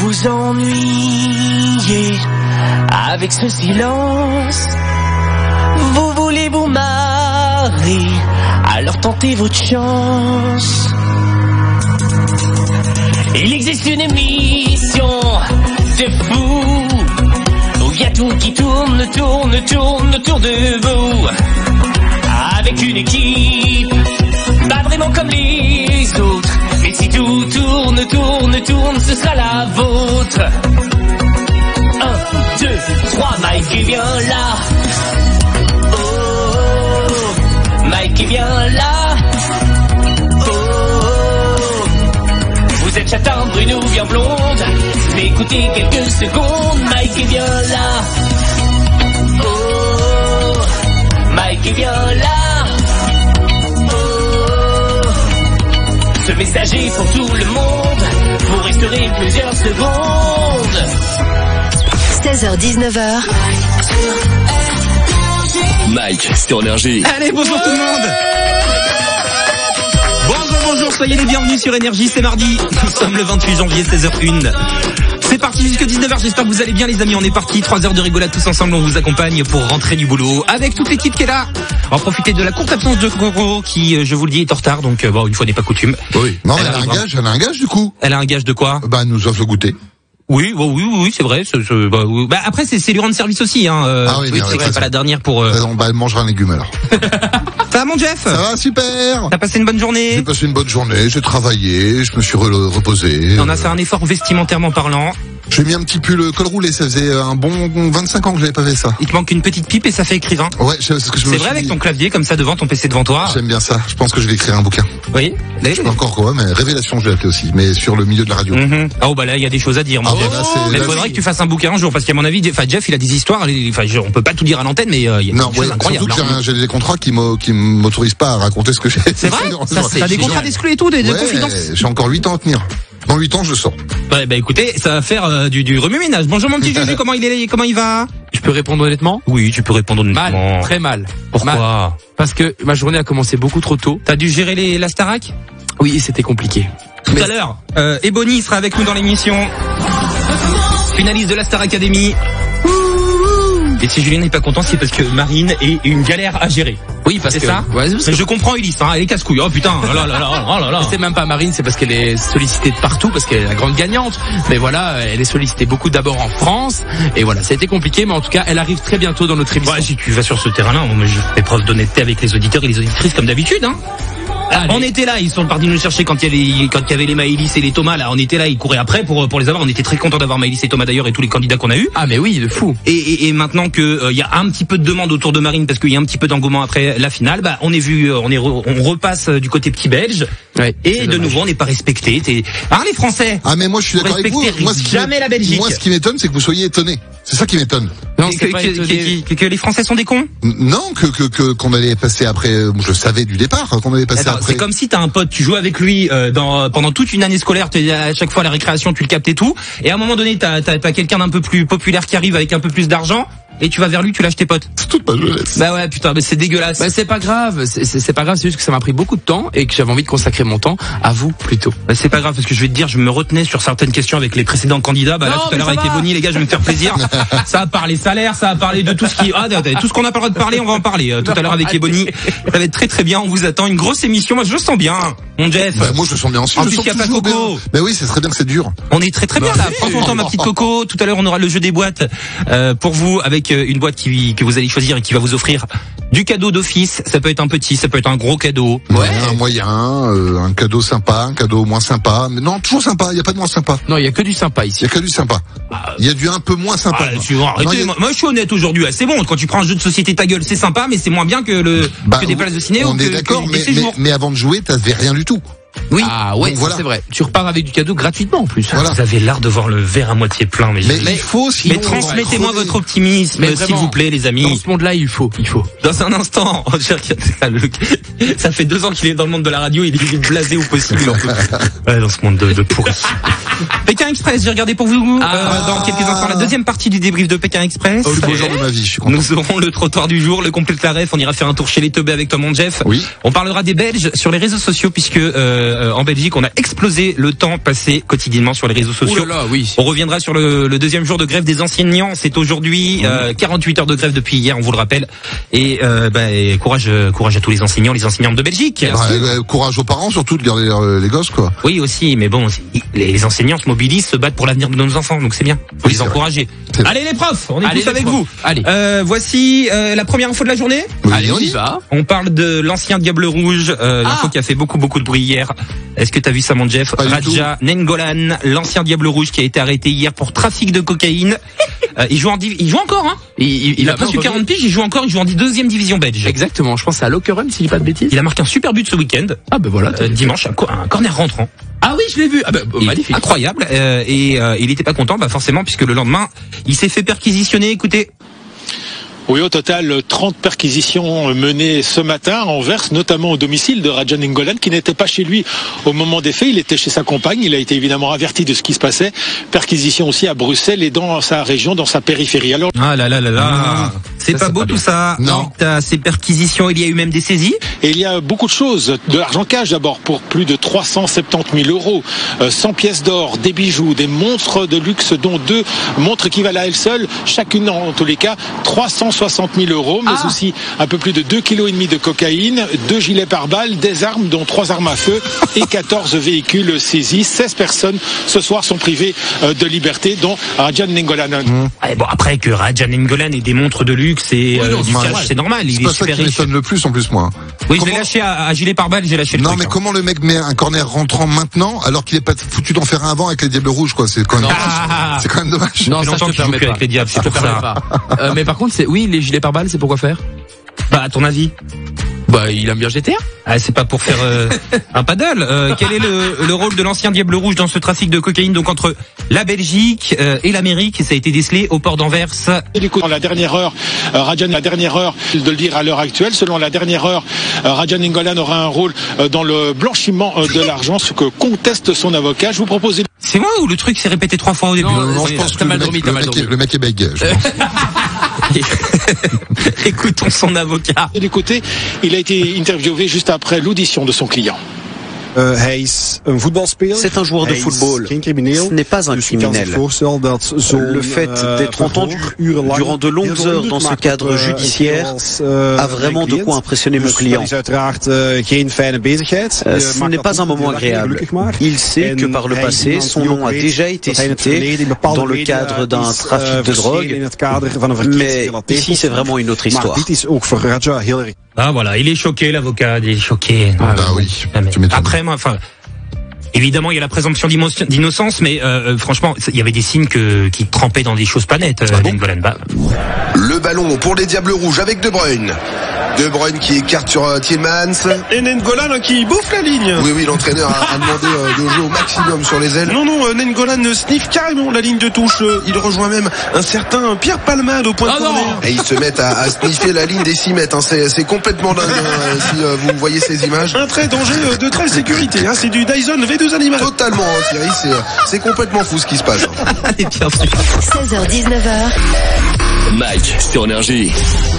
vous ennuyez avec ce silence. Vous voulez vous marrer, alors tentez votre chance. Il existe une émission de fou où il y a tout qui tourne autour de vous. Avec une équipe pas vraiment comme les autres, mais si tout tourne, ce sera la vôtre. 1, 2, 3, Mike est bien là. Oh, Mike est bien là. Oh, vous êtes châtain, brune ou bien blonde, mais écoutez quelques secondes, Mike est bien là. Oh, Mike est bien là. Ce message est pour tout le monde. Vous resterez plusieurs secondes. 16h-19h. Mike sur Énergie. Allez, bonjour tout le monde. Bonjour, soyez les bienvenus sur Énergie, c'est mardi. Nous sommes le 28 janvier, 16h01. C'est parti jusqu'à 19h, j'espère que vous allez bien les amis, on est parti, 3 heures de rigolade tous ensemble, on vous accompagne pour rentrer du boulot avec toute l'équipe qui est là. On va profiter de la courte absence de Coco qui, je vous le dis, est en retard, donc bon, une fois n'est pas coutume. Oui. Non, elle a un gage du coup. Elle a un gage de quoi? Bah, elle nous offre le goûter. Oui, c'est vrai. Bah, après, c'est lui rendre service aussi, hein. Oui, c'est vrai, pas la dernière pour. Elle mangera un légume alors. Ça va, mon Jeff? Ça va, super. T'as passé une bonne journée? J'ai passé une bonne journée. J'ai travaillé. Je me suis reposé. On a fait un effort vestimentairement parlant. J'ai mis un petit pull col roulé. Ça faisait un bon 25 ans que j'avais pas fait ça. Il te manque une petite pipe et ça fait écrivain. Ouais, c'est ce que je me suis dit. C'est vrai, avec ton clavier comme ça devant ton PC devant toi. J'aime bien ça. Je pense que je vais écrire un bouquin. Oui. Je sais pas encore quoi, mais Révélation, je vais l'appeler aussi, mais sur le milieu de la radio. Oh bah là, il y a des choses à dire. Mon Jeff. Mais il faudrait que tu fasses un bouquin un jour, parce qu'à mon avis, Jeff, il a des histoires. On peut pas tout dire à l'antenne, mais il y a des choses incroyables. Surtout que j'ai des contrats qui m'autorisent pas à raconter ce que j'ai. C'est vrai. T'as des contrats d'exclus et tout, des confidences. J'ai encore 8 ans à tenir. Dans 8 ans, je sors. Ouais, bah écoutez, ça va faire du remue-ménage. Bonjour mon petit Juju, comment il va? Je peux répondre honnêtement? Oui, tu peux répondre honnêtement. Mal, très mal. Pourquoi? Mal. Parce que ma journée a commencé beaucoup trop tôt. T'as dû gérer la Starac? Oui, c'était compliqué. Tout à l'heure, Ebony sera avec nous dans l'émission. Finaliste de la Star Academy. Et si Julien n'est pas content, c'est parce que Marine est une galère à gérer. Oui, parce c'est que ça. Ouais, mais je comprends Ulysse, hein, elle est casse-couille. Oh putain, oh là. C'est même pas Marine, c'est parce qu'elle est sollicitée de partout, parce qu'elle est la grande gagnante. Mais voilà, elle est sollicitée beaucoup d'abord en France. Et voilà, ça a été compliqué, mais en tout cas, elle arrive très bientôt dans notre émission. Ouais, si tu vas sur ce terrain-là, moi je fais preuve d'honnêteté avec les auditeurs et les auditrices comme d'habitude, hein. Allez. On était là, ils sont partis nous chercher quand il y avait les Maëlys et les Thomas, là, on était là, ils couraient après pour les avoir. On était très contents d'avoir Maëlys et Thomas d'ailleurs et tous les candidats qu'on a eu. Ah mais oui, de fou. Et maintenant que y a un petit peu de demande autour de Marine parce qu'il y a un petit peu d'engouement après la finale, bah on repasse du côté petit belge. Ouais, et de nouveau on n'est pas respecté. Les Français. Ah mais moi je suis d'accord avec vous. Moi jamais la Belgique. Moi ce qui m'étonne c'est que vous soyez étonnés. C'est ça qui m'étonne. Non, que les Français sont des cons? Non, qu'on allait passer après. Je savais du départ qu'on allait passer après. C'est comme si t'as un pote, tu joues avec lui pendant toute une année scolaire, à chaque fois à la récréation tu le captes et tout, et à un moment donné t'as quelqu'un d'un peu plus populaire qui arrive avec un peu plus d'argent. Et tu vas vers lui, tu lâches tes potes. C'est toute ma jeunesse. Bah ouais, putain, mais c'est dégueulasse. Bah c'est pas grave, c'est pas grave, c'est juste que ça m'a pris beaucoup de temps et que j'avais envie de consacrer mon temps à vous plutôt. Bah c'est pas grave parce que je vais te dire, je me retenais sur certaines questions avec les précédents candidats. Bah non, là tout à l'heure avec Ebony, les gars, je vais me faire plaisir. Ça a parlé salaire, ça a parlé de tout ce qui, tout ce qu'on n'a pas le droit de parler, on va en parler tout à l'heure avec Ebony. Ça va être très très bien. On vous attend une grosse émission. Moi je le sens bien, mon Jeff. Bah moi je le sens bien aussi. En plus il y a pas Coco. Bah oui, c'est très bien que c'est dur. On est très très bien là. Prends ton temps, ma petite Coco. Tout à l'heure on aura le jeu des boîtes pour vous avec une boîte que vous allez choisir et qui va vous offrir du cadeau d'office. Ça peut être un petit, ça peut être un gros cadeau. Ouais, un moyen, un cadeau sympa, un cadeau moins sympa. Mais non, toujours sympa, il y a pas de moins sympa. Non, il y a que du sympa ici. Il y a que du sympa. Il y a du un peu moins sympa. Moi je suis honnête aujourd'hui, c'est bon, quand tu prends un jeu de société ta gueule, c'est sympa, mais c'est moins bien que que des places de ciné on est d'accord, mais avant de jouer, t'avais rien du tout. Oui. Ah ouais, voilà. C'est vrai. Tu repars avec du cadeau gratuitement en plus. Voilà. Vous avez l'art de voir le verre à moitié plein, mais il faut. Sinon, mais transmettez-moi votre optimisme, s'il vous plaît, les amis. Dans ce monde-là, il faut. Dans un instant, ça fait 2 ans qu'il est dans le monde de la radio, il est blasé au possible. Ouais, dans ce monde de pourri. Pékin Express, j'ai regardé pour vous dans quelques instants la deuxième partie du débrief de Pékin Express. Le beau jour de ma vie, je suis content. Nous aurons le trottoir du jour, le complet de la ref, on ira faire un tour chez les teubés avec toi mon Jeff. Oui. On parlera des Belges sur les réseaux sociaux puisque en Belgique. On a explosé le temps passé quotidiennement sur les réseaux sociaux. Ouh là là, oui. On reviendra sur le deuxième jour de grève des enseignants. C'est aujourd'hui 48 heures de grève depuis hier, on vous le rappelle. Et courage à tous les enseignantes de Belgique. Courage aux parents surtout de garder les gosses, quoi. Oui aussi, mais bon, les enseignants se mobilisent, se battent pour l'avenir de nos enfants, donc c'est bien. Faut les encourager. Allez les profs, on est tous avec vous. Allez. Voici la première info de la journée. Oui. Allez, on y va. On parle de l'ancien Diable Rouge, l'info qui a fait beaucoup de bruit hier. Est-ce que t'as vu ça, mon Jeff? Raja Nengolan, l'ancien Diable Rouge qui a été arrêté hier pour trafic de cocaïne. Il joue encore, hein. Il a presque 40 piges, il joue en 2e division belge. Exactement, je pense que c'est à Lokeren, si je dis pas de bêtises. Il a marqué un super but ce week-end. Ah ben voilà. Dimanche, un corner rentrant. Ah oui, je l'ai vu. Ah ben magnifique. Incroyable. Et il était pas content, forcément, puisque le lendemain, il s'est fait perquisitionner. Écoutez. Oui, au total, 30 perquisitions menées ce matin en Anvers, notamment au domicile de Raja Nengolan, qui n'était pas chez lui au moment des faits. Il était chez sa compagne. Il a été évidemment averti de ce qui se passait. Perquisition aussi à Bruxelles et dans sa région, dans sa périphérie. Alors, ah là là là là. C'est pas beau tout ça. Non. T'as ces perquisitions, il y a eu même des saisies. et il y a beaucoup de choses. De l'argent cash d'abord pour plus de 370 000 euros, 100 pièces d'or, des bijoux, des montres de luxe, dont 2 montres qui valent à elles seules, chacune en tous les cas 360 000 euros, mais aussi un peu plus de 2,5 kg de cocaïne, 2 gilets pare-balles, des armes, dont 3 armes à feu et 14 véhicules saisis. 16 personnes ce soir sont privées de liberté, dont Raja Nengolan. Bon, après que Raja Nengolan ait des montres de luxe et du cash, c'est normal. Il C'est est pas ça super qui riche. m'étonne le plus en plus, moi. Oui, je l'ai lâché à gilet pare-balles, j'ai lâché le Non, truc. mais comment le mec met un corner rentrant maintenant alors qu'il est pas foutu d'en faire un avant avec les Diables Rouges, quoi. C'est quand même dommage. C'est quand même dommage. Non, Ça fait ça longtemps je te qu'il joue permets plus pas. avec les Diables, c'est Je te pour permets ça. pas. Mais par contre, oui, les gilets pare-balles, c'est pourquoi faire? Bah, à ton avis? Bah, il aime bien GTA. Ah, c'est pas pour faire un paddle. Quel est le rôle de l'ancien Diable Rouge dans ce trafic de cocaïne, donc entre la Belgique et l'Amérique? Ça a été décelé au port d'Anvers. Dans la dernière heure, Raja, la dernière heure de le dire à l'heure actuelle, selon la dernière heure, Raja Nengolan aura un rôle dans le blanchiment de l'argent, ce que conteste son avocat. Je vous propose. C'est moi ou le truc s'est répété 3 fois au début? Non, je pense que le mec est bègue, je pense. Écoutons son avocat. De l'écouter, il a été interviewé juste après l'audition de son client. C'est un joueur de football. Ce n'est pas un criminel. Le fait d'être entendu durant de longues heures dans ce cadre judiciaire a vraiment de quoi impressionner mon client. Ce n'est pas un moment agréable. Il sait que par le passé, son nom a déjà été cité dans le cadre d'un trafic de drogue, mais ici c'est vraiment une autre histoire. Ah voilà, il est choqué, l'avocat, il est choqué. Ah oui, Ah, mais tu m'étonnes. après, moi, enfin, évidemment, il y a la présomption d'innocence, mais franchement, il y avait des signes qui trempaient dans des choses pas nettes. Nengolan. Le ballon pour les Diables Rouges avec De Bruyne. De Bruyne qui écarte sur Tielemans. Et Nengolan qui bouffe la ligne. Oui, l'entraîneur a demandé de jouer au maximum sur les ailes. Non, Nengolan sniffe carrément la ligne de touche. Il rejoint même un certain Pierre Palmade au point de corner. Et ils se mettent à sniffer la ligne des 6 mètres. Hein. C'est complètement dingue si vous voyez ces images. Un très danger de très sécurité. Hein. C'est du Dyson V2 Animal. Totalement, hein, Thierry. C'est complètement fou ce qui se passe. Hein. Allez, bien sûr. 16h, 19h. Mike sur Énergie.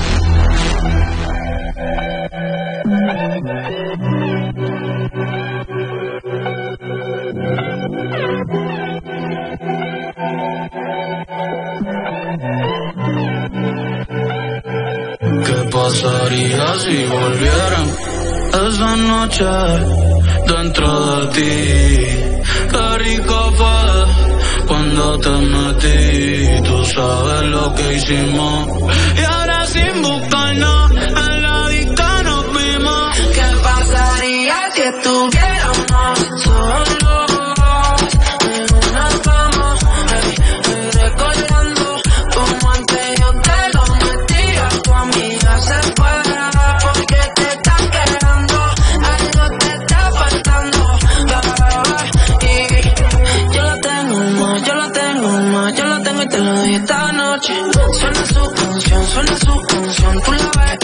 ¿Qué pasaría si volvieran esa noche dentro de ti? Qué rico fue cuando te metí, tú sabes lo que hicimos. Y ahora sin buscarnos, en la disco nos vimos. ¿Qué pasaría si estuviéramos solos? En una cama, recordando como antes yo te lo metía. Tu amiga se fue porque te están quedando, algo te está faltando, y yo la tengo más, yo la tengo y te lo dije esta noche. Suena su canción, tú la ves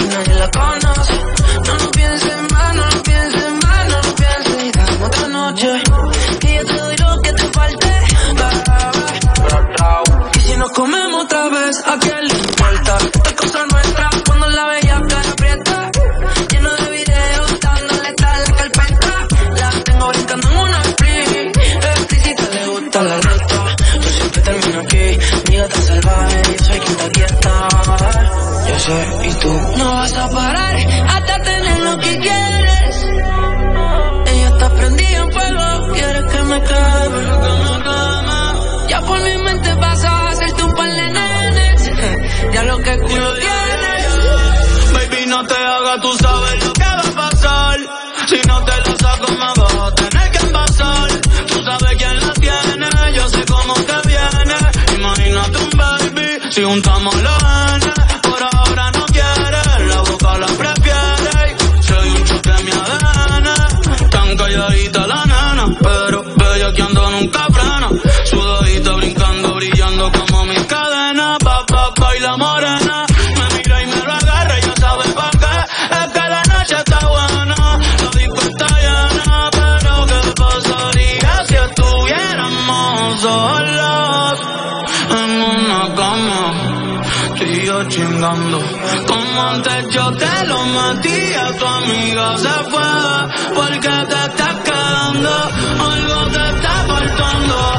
vas a parar hasta tener lo que quieres. Ella está prendida en fuego, quiere que me queme. Ya por mi mente pasa a hacerte un par de nenes. Ya lo que tú no tienes. Baby, no te hagas, tú sabes lo que va a pasar. Si no te lo saco me vas a tener que envasar. Tú sabes quién la tiene, yo sé cómo te viene. Imagínate un baby, si juntamos los genes. Por ahora no quiere, la boca la prefiere. Soy un choque en mi ADN. Tan calladita la nena, pero bellaqueando nunca frena. Sudadita brincando, brillando como mis cadenas. Baila morena, me mira y me lo agarra, ya sabes pa' qué. Es que la noche está buena, la disco está llena. Pero ¿qué pasaría si estuviéramos solos en una cama? Tú y yo chingando, como antes yo te lo metía. Tu amiga se fue porque te estás quedando, algo te está faltando.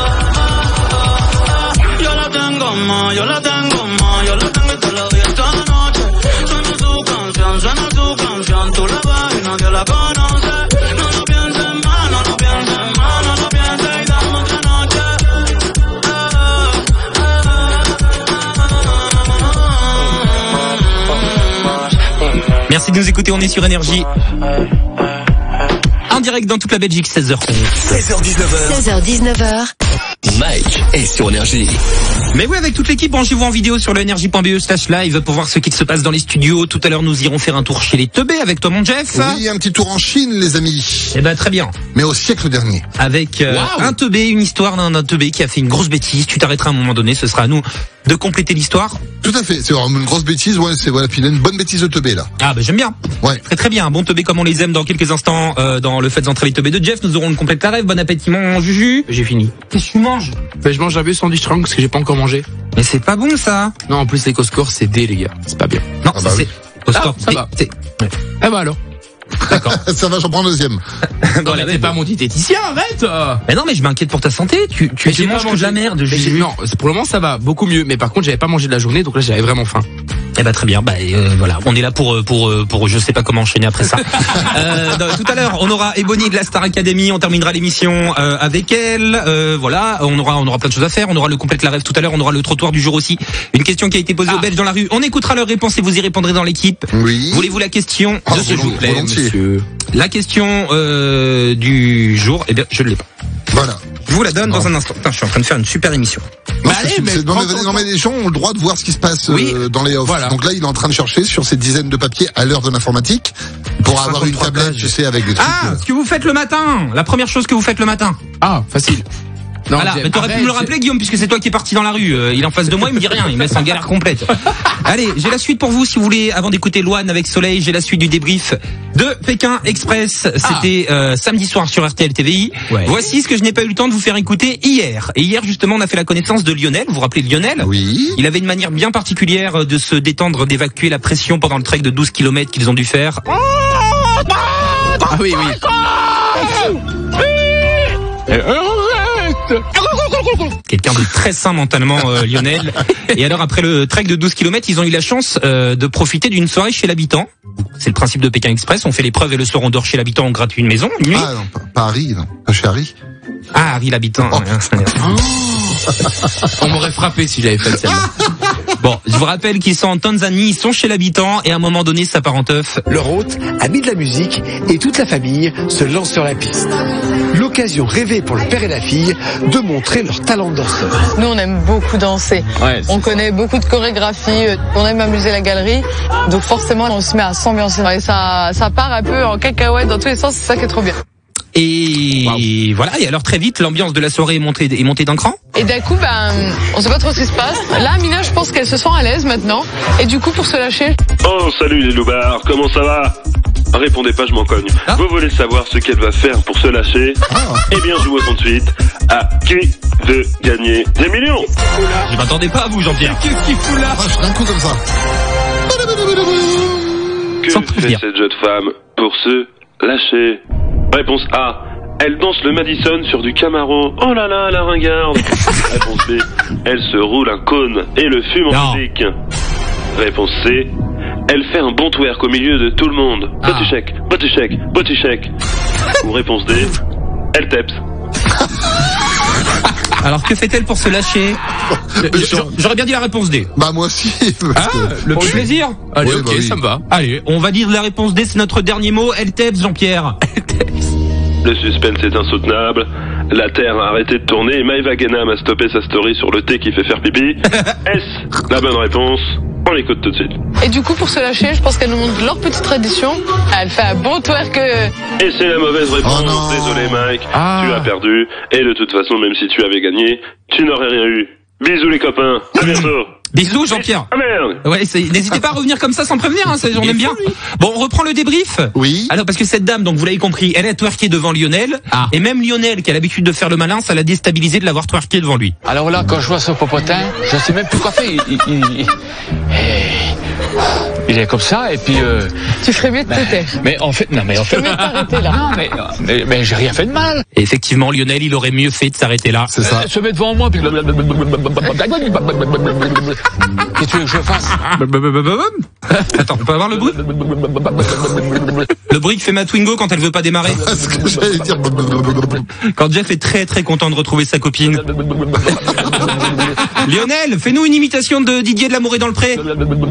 Yo la tengo más, yo la tengo más, yo la tengo y te la doy esta noche. Suena su canción, tú la ves y nadie la conoce. No lo pienses más, no lo pienses más, no lo pienses y dame otra noche. Merci de nous écouter, on est sur Énergie. En direct dans toute la Belgique, 16h11. 16h19h. Mike est sur Énergie. Mais oui, avec toute l'équipe, branchez-vous en vidéo sur le energie.be/live pour voir ce qui se passe dans les studios. Tout à l'heure, nous irons faire un tour chez les teubés avec toi, mon Jeff. Oui, un petit tour en Chine, les amis. Eh ben, très bien. Mais au siècle dernier. Avec un teubé, une histoire d'un teubé qui a fait une grosse bêtise. Tu t'arrêteras à un moment donné, ce sera à nous de compléter l'histoire. Tout à fait, c'est vraiment une grosse bêtise, ouais, c'est voilà, puis il a une bonne bêtise de teubé là. Ah ben j'aime bien. Ouais. Très très bien, un bon teubé comme on les aime dans quelques instants dans le fait d'entrer les teubés de Jeff, nous aurons le complète la rêve. Bon appétit mon Juju. J'ai fini. Qu'est-ce que tu manges? Je mange un vieux sandwich trunk parce que j'ai pas encore mangé. Mais c'est pas bon ça. Non, en plus les Coscor c'est D les gars, c'est pas bien. Non, Ah bah c'est Coscor. ça va. Ouais. Eh ben alors. D'accord. Ça va, j'en prends un deuxième. Non, mais t'es pas mon diététicien, arrête. Mais non, mais je m'inquiète pour ta santé. Tu manges que de la merde. Non, pour le moment ça va beaucoup mieux. Mais par contre j'avais pas mangé de la journée, donc là j'avais vraiment faim. Eh ben très bien. Voilà, on est là pour je sais pas comment enchaîner après ça. Tout à l'heure, on aura Ebony de la Star Academy. On terminera l'émission avec elle. Voilà, on aura plein de choses à faire. On aura le complète la rêve tout à l'heure. On aura le trottoir du jour aussi. Une question qui a été posée aux Belges dans la rue. On écoutera leurs réponses et vous y répondrez dans l'équipe. Oui. Voulez-vous la question de ce jour, monsieur? La question du jour, eh bien, je ne l'ai pas. Voilà. Je vous la donne dans un instant. Putain, je suis en train de faire une super émission. Non, mais les gens ont le droit de voir ce qui se passe dans les offs. Voilà. Donc là, il est en train de chercher sur ces dizaines de papiers à l'heure de l'informatique pour avoir une tablette, tu sais, avec des trucs. Ah, ce que vous faites le matin. La première chose que vous faites le matin. Ah, facile. Non, voilà, mais t'aurais pu me le rappeler, Guillaume, puisque c'est toi qui es parti dans la rue. Il est en face de moi, il me dit rien, il me laisse en galère complète. Allez, j'ai la suite pour vous, si vous voulez, avant d'écouter Loane avec Soleil, j'ai la suite du débrief de Pékin Express. C'était samedi soir sur RTL TVI. Ouais. Voici ce que je n'ai pas eu le temps de vous faire écouter hier. Et hier, justement, on a fait la connaissance de Lionel. Vous vous rappelez Lionel? Oui. Il avait une manière bien particulière de se détendre, d'évacuer la pression pendant le trek de 12 km qu'ils ont dû faire. Ah oui, oui. Quelqu'un de très sain mentalement, Lionel. Et alors, après le trek de 12 km, ils ont eu la chance de profiter d'une soirée chez l'habitant. C'est le principe de Pékin Express. On fait l'épreuve et le soir, on dort chez l'habitant, on gratuit une maison, une nuit. Ah non, pas Harry, non. Pas chez Harry. Ah, Harry l'habitant. Oh, on m'aurait frappé si j'avais fait celle-là. Bon, je vous rappelle qu'ils sont en Tanzanie, ils sont chez l'habitant et à un moment donné, ça part en teuf. Leur hôte, ami de la musique, et toute la famille se lancent sur la piste. L'occasion rêvée pour le père et la fille de montrer leur talent de danseur. Nous, on aime beaucoup danser. Ouais, on connaît beaucoup de chorégraphies, on aime amuser la galerie, donc forcément, on se met à s'ambiancer. Et ça part un peu en cacahuète dans tous les sens, c'est ça qui est trop bien. Et voilà, et alors très vite, l'ambiance de la soirée est montée d'un cran. Et d'un coup, on sait pas trop ce qui se passe. Là, Amina, je pense qu'elle se sent à l'aise maintenant. Et du coup, pour se lâcher... Oh, salut les loupards, comment ça va? Répondez pas, je m'en cogne. Ah. Vous voulez savoir ce qu'elle va faire pour se lâcher? Eh bien, jouez tout de suite à qui veut gagner des millions. Je m'attendais pas à vous, Jean-Pierre. Qu'est-ce qu'il fout là? Un coup comme ça. Que fait cette jeune femme pour se lâcher? Réponse A. Elle danse le Madison sur du Camaro. Oh là là, la ringarde. Réponse B. Elle se roule un cône et le fume en musique. Réponse C. elle fait un bon twerk au milieu de tout le monde. Body shake, body shake, body shake. Ou réponse D, elle teps. Alors que fait-elle pour se lâcher? J'aurais bien dit la réponse D. Bah moi aussi. Le plaisir. Allez, ok, ça me va. Allez, on va dire la réponse D, c'est notre dernier mot. Elle teps, Jean-Pierre. Le suspense est insoutenable. La Terre a arrêté de tourner et Maëva Guénam a stoppé sa story sur le thé qui fait faire pipi. Est-ce la bonne réponse? On l'écoute tout de suite. Et du coup, pour se lâcher, je pense qu'elles nous montrent leur petite tradition. Elle fait un bon twerk. Et c'est la mauvaise réponse. Désolé Mike, tu as perdu. Et de toute façon, même si tu avais gagné, tu n'aurais rien eu. Bisous les copains, à bientôt. Bisous Jean-Pierre. Ah merde. Ouais, n'hésitez pas à revenir comme ça sans prévenir, hein, on aime bien. Bon, on reprend le débrief. Oui. Alors parce que cette dame, donc vous l'avez compris, elle a twerké devant Lionel. Et même Lionel, qui a l'habitude de faire le malin, ça l'a déstabilisé de l'avoir twerké devant lui. Alors là, quand je vois ce popotin, je sais même plus quoi faire. Il est comme ça et puis. Tu ferais mieux de te taire. Mais en fait, non, mais en fait. Tu ferais mieux de t'arrêter là. Non, mais j'ai rien fait de mal. Et effectivement, Lionel, il aurait mieux fait de s'arrêter là. C'est ça. Se met devant moi puis. Qu'est-ce que tu veux que je fasse? Attends, on peut avoir le bruit? Le bruit que fait ma Twingo quand elle veut pas démarrer. Ce que j'allais dire. Quand Jeff est très très content de retrouver sa copine. Lionel, fais-nous une imitation de Didier de l'Amour est dans le pré.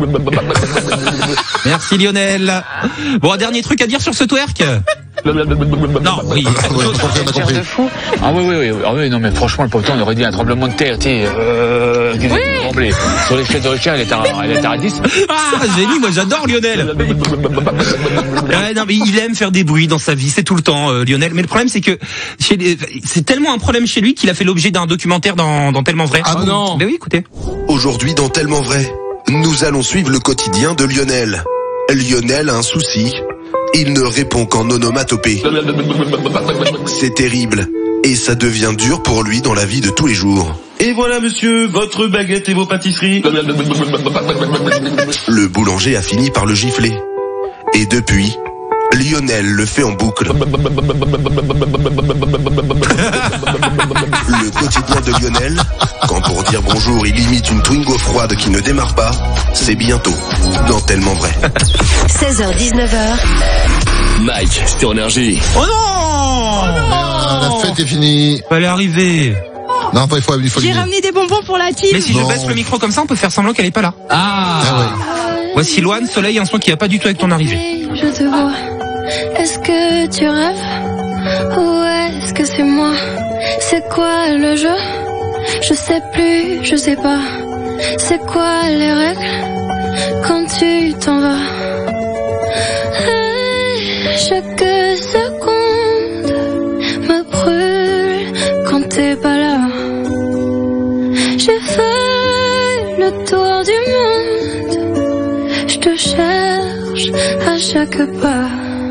Merci Lionel. Bon, un dernier truc à dire sur ce twerk? Non, oui. On a compris. Ah oui, non mais franchement le popotin on aurait dit un tremblement de terre, tu sais. Tremblé. Sur l'échelle de Richard, elle était à 10. Ah, génie, moi j'adore Lionel. Non, mais il aime faire des bruits dans sa vie, c'est tout le temps Lionel. Mais le problème c'est que c'est tellement un problème chez lui qu'il a fait l'objet d'un documentaire dans Tellement Vrai. Ah non. Mais oui, écoutez. Aujourd'hui dans Tellement Vrai, nous allons suivre le quotidien de Lionel. Lionel a un souci. Il ne répond qu'en onomatopée. C'est terrible. Et ça devient dur pour lui dans la vie de tous les jours. Et voilà monsieur, votre baguette et vos pâtisseries. Le boulanger a fini par le gifler. Et depuis, Lionel le fait en boucle. Le quotidien de Lionel, quand pour dire bonjour il imite une Twingo froide qui ne démarre pas, c'est bientôt dans Tellement Vrai. 16h-19h. Mike sur Énergie. Oh non, la fête est finie. Fallait arriver. Non, il faut J'ai ramené des bonbons pour la team. Mais si je baisse le micro comme ça, on peut faire semblant qu'elle est pas là. Voici Loane, Soleil, un son qui va pas du tout avec ton arrivée. Je te vois. Est-ce que tu rêves ou est-ce que c'est moi? C'est quoi le jeu? Je sais plus, je sais pas. C'est quoi les règles quand tu t'en vas? Chaque seconde me brûle quand t'es pas là. J'ai fait le tour du monde. Je te cherche à chaque pas.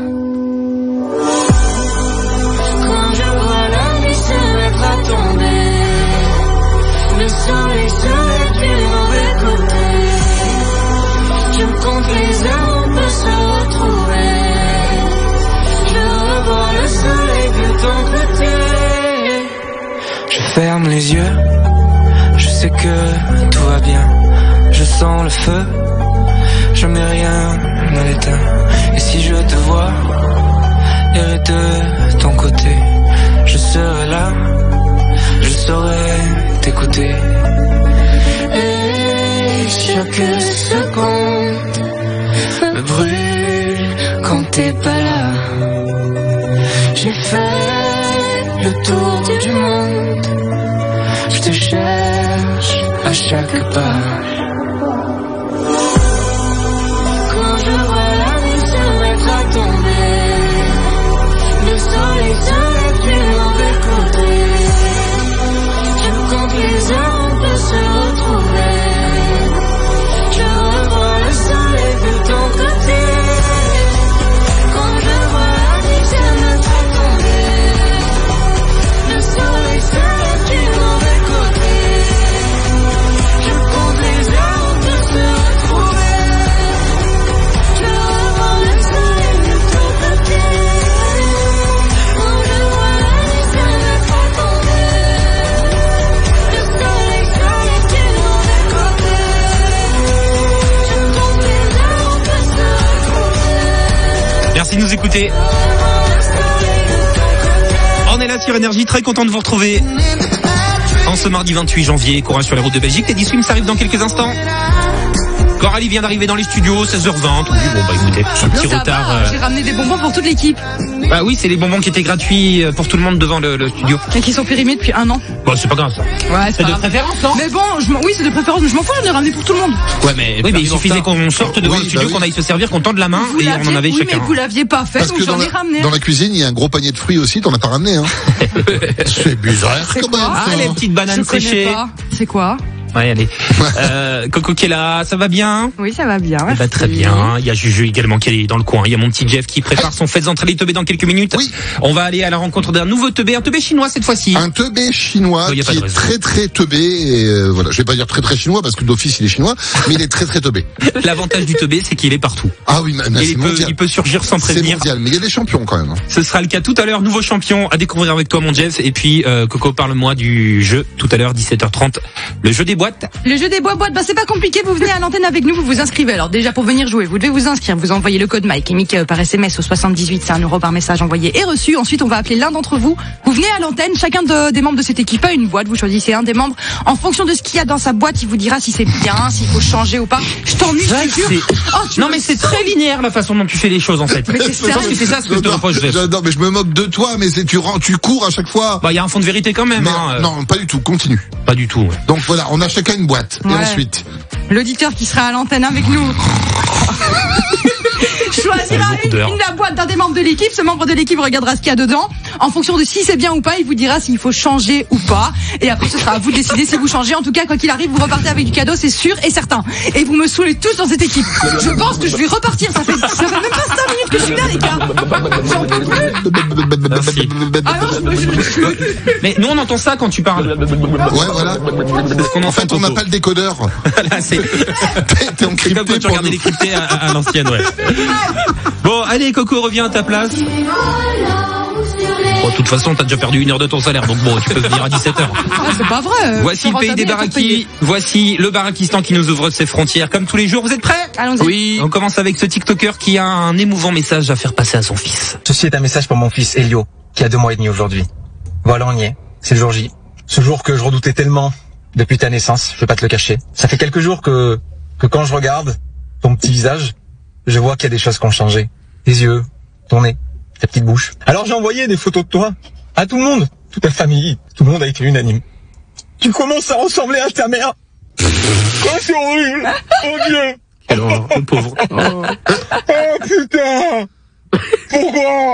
Quand je vois la nuit se mettre à tomber, le soleil se lève du mauvais côté. Je compte les heures, on peut se retrouver. Je revois le soleil de ton côté. Je ferme les yeux, je sais que tout va bien. Je sens le feu, je mets rien à l'éteint. Et si je te vois, irai de ton côté. Je serai là, je saurai t'écouter. Et chaque seconde me brûle quand t'es pas là. J'ai fait le tour du monde. Je te cherche à chaque pas. Quand je vois la nuit se mettre à tomber, le soleil se lève du mauvais côté. Je compte les heures, on peut se retrouver. Je revois le soleil de ton côté. Quand je vois la nuit se mettre à tomber, le soleil se lève du mauvais côté. Je compte les heures. Merci de nous écouter. On est là sur Énergie, très content de vous retrouver. En ce mardi 28 janvier, courage sur les routes de Belgique. Teddy Swims arrive dans quelques instants. Coralie vient d'arriver dans les studios, 16h20. Oui, bon bah écoutez, un petit retard. J'ai ramené des bonbons pour toute l'équipe. Bah oui, c'est les bonbons qui étaient gratuits pour tout le monde devant le studio. Et qui sont périmés depuis 1 an. Bon, c'est pas grave ça. Ouais, c'est de préférence, non? Mais bon, oui, c'est de préférence, mais je m'en fous, j'en ai ramené pour tout le monde. Ouais, mais il suffisait qu'on sorte devant le studio, qu'on aille se servir, qu'on tende la main et on en avait chacun. Oui, mais vous l'aviez pas fait, donc j'en ai ramené. Dans la cuisine, il y a un gros panier de fruits aussi, t'en as pas ramené, hein. C'est bizarre quand même. Ah, les petites bananes séchées. C'est quoi? Ouais, allez. Coco qui est là, ça va bien? Oui, ça va bien. Ça va très bien. Il y a Juju également qui est dans le coin. Il y a mon petit Jeff qui prépare son fête d'entrée les teubés dans quelques minutes. Oui. On va aller à la rencontre d'un nouveau teubé, un teubé chinois cette fois-ci. Un teubé chinois qui est très très teubé. Et voilà, je vais pas dire très très chinois parce que d'office il est chinois, mais il est très très teubé. L'avantage du teubé, c'est qu'il est partout. Ah oui, mais il peut surgir sans prévenir. C'est mondial, mais il y a des champions quand même. Ce sera le cas tout à l'heure. Nouveau champion à découvrir avec toi, mon Jeff. Et puis Coco, parle-moi du jeu tout à l'heure, 17h30. Le jeu des boîtes. Le jeu des boîtes, bah c'est pas compliqué, vous venez à l'antenne avec nous, vous vous inscrivez. Alors déjà pour venir jouer, vous devez vous inscrire, vous envoyez le code Mike et Mickey par SMS au 78, c'est 1 € par message envoyé et reçu. Ensuite on va appeler l'un d'entre vous, vous venez à l'antenne, chacun des membres de cette équipe a une boîte, vous choisissez un des membres, en fonction de ce qu'il y a dans sa boîte, il vous dira si c'est bien, s'il faut changer ou pas. Je t'ennuie, je te jure. Non mais c'est très linéaire la façon dont tu fais les choses en fait. Mais c'est ça, c'est ça ce que je te reproche. Non mais je me moque de toi, mais tu cours à chaque fois. Bah il y a un fond de vérité quand même. Non, pas du tout, continue. Pas du tout. Ouais. Donc voilà, on a chacun une boîte. Ouais. Et ensuite l'auditeur qui sera à l'antenne avec nous choisira une la boîte d'un des membres de l'équipe. Ce membre de l'équipe regardera ce qu'il y a dedans. En fonction de si c'est bien ou pas, il vous dira s'il faut changer ou pas. Et après, ce sera à vous de décider si vous changez. En tout cas, quoi qu'il arrive, vous repartez avec du cadeau, c'est sûr et certain. Et vous me saoulez tous dans cette équipe. Je pense que je vais repartir. Ça fait même pas 5 minutes que je suis là, les gars. J'en peux plus. Mais nous, on entend ça quand tu parles. Ouais, voilà. En fait, on n'a pas le décodeur. Voilà, c'est comme quand tu regardais les cryptés à l'ancienne, ouais. Bon, allez, Coco, reviens à ta place. Bon, de toute façon, t'as déjà perdu 1 heure de ton salaire, donc bon, tu peux venir à 17h. Ah, c'est pas vrai. Voici le pays des Barakis. Voici le Barakistan qui nous ouvre ses frontières comme tous les jours. Vous êtes prêts? Allons-y. Oui. On commence avec ce TikToker qui a un émouvant message à faire passer à son fils. Ceci est un message pour mon fils Elio, qui a 2 mois et demi aujourd'hui. Voilà, on y est. C'est le jour J. Ce jour que je redoutais tellement depuis ta naissance, je vais pas te le cacher. Ça fait quelques jours que quand je regarde ton petit visage, je vois qu'il y a des choses qui ont changé. Tes yeux, ton nez, ta petite bouche. Alors j'ai envoyé des photos de toi à tout le monde, toute ta famille, tout le monde a été unanime. Tu commences à ressembler à ta mère. Oh, c'est horrible. Oh Dieu. Alors, le pauvre. Oh putain. Pourquoi?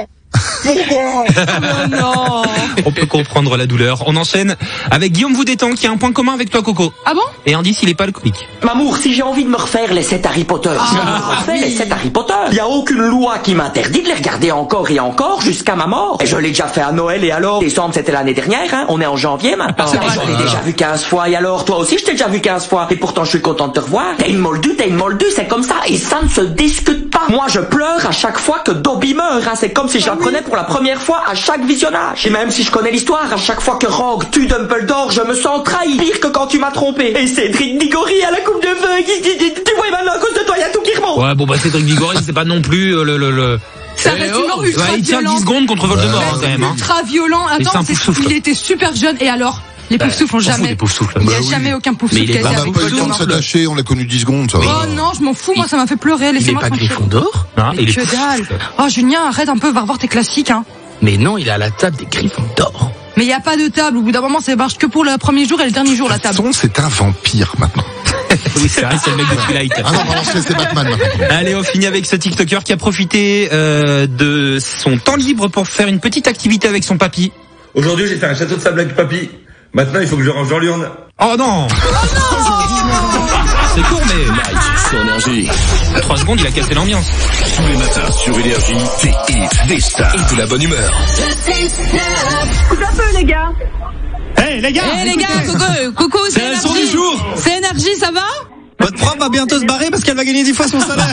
Non. On peut comprendre la douleur. On enchaîne avec Guillaume Voudétan qui a un point commun avec toi, Coco. Ah bon? Et Andy, il est pas alcoolique. Mamour, si j'ai envie de me refaire les 7 Harry Potter, je me refais les 7 Harry Potter. Il y a aucune loi qui m'interdit de les regarder encore et encore jusqu'à ma mort. Et je l'ai déjà fait à Noël et alors, décembre c'était l'année dernière, hein. On est en janvier maintenant. Je l'ai déjà vu 15 fois et alors, toi aussi je t'ai déjà vu 15 fois. Et pourtant je suis content de te revoir. T'es une moldue, c'est comme ça. Et ça ne se discute pas. Moi je pleure à chaque fois que Dobby meurt, hein. C'est comme si je l'apprenais pour la première fois à chaque visionnage. Et même si je connais l'histoire, à chaque fois que Rogue tue Dumbledore, je me sens trahi. Pire que quand tu m'as trompé. Et Cédric Diggory à la coupe de feu, tu vois, maintenant à cause de toi, il y a tout qui remonte. Ouais, bon bah Cédric Diggory, c'est pas non plus Ça reste une mort ultra il tient violent. 10 secondes contre Voldemort, quand même. Ultra violent. Attends, il était super jeune et alors les poufs souffles ont jamais. Il n'y a jamais aucun pouf souffle qui a été avec pas eu le temps de s'attacher, on l'a connu 10 secondes, ça va. Oh non, je m'en fous, moi ça m'a fait pleurer, laissez-moi tranquille. Il est pas Gryffondor? Mais que dalle. Oh Julien, arrête un peu, va revoir tes classiques, hein. Mais non, il est à la table des Gryffondor. Mais il n'y a pas de table, au bout d'un moment ça marche que pour le premier jour et le dernier jour la table. De toute façon, c'est un vampire maintenant. Oui, c'est vrai, c'est le mec de Twilight. Ah non, c'est Batman maintenant. Allez, on finit avec ce TikToker qui a profité de son temps libre pour faire une petite activité avec son papy. Aujourd'hui, j'ai fait un château de sable avec papy. Maintenant, il faut que je range dans l'urne. Oh non! C'est court, mais... Mike, sur Énergie. 3 secondes, il a cassé l'ambiance. Tous les matins, sur Énergie, des hits, des stars et de la bonne humeur. Coupe un peu, les gars. Hey, les gars! Hey, les gars, coucou, c'est la leçon du jour! C'est Énergie, ça va? Votre prof va bientôt se barrer parce qu'elle va gagner 10 fois son salaire.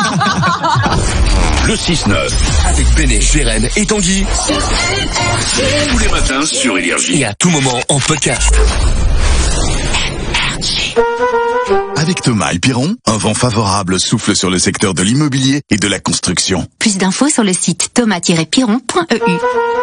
Le 6-9, avec Béné, Gérène et Tanguy. Tous les matins sur Énergie. Et à tout moment en podcast. Avec Thomas et Piron, un vent favorable souffle sur le secteur de l'immobilier et de la construction. Plus d'infos sur le site thomas-piron.eu.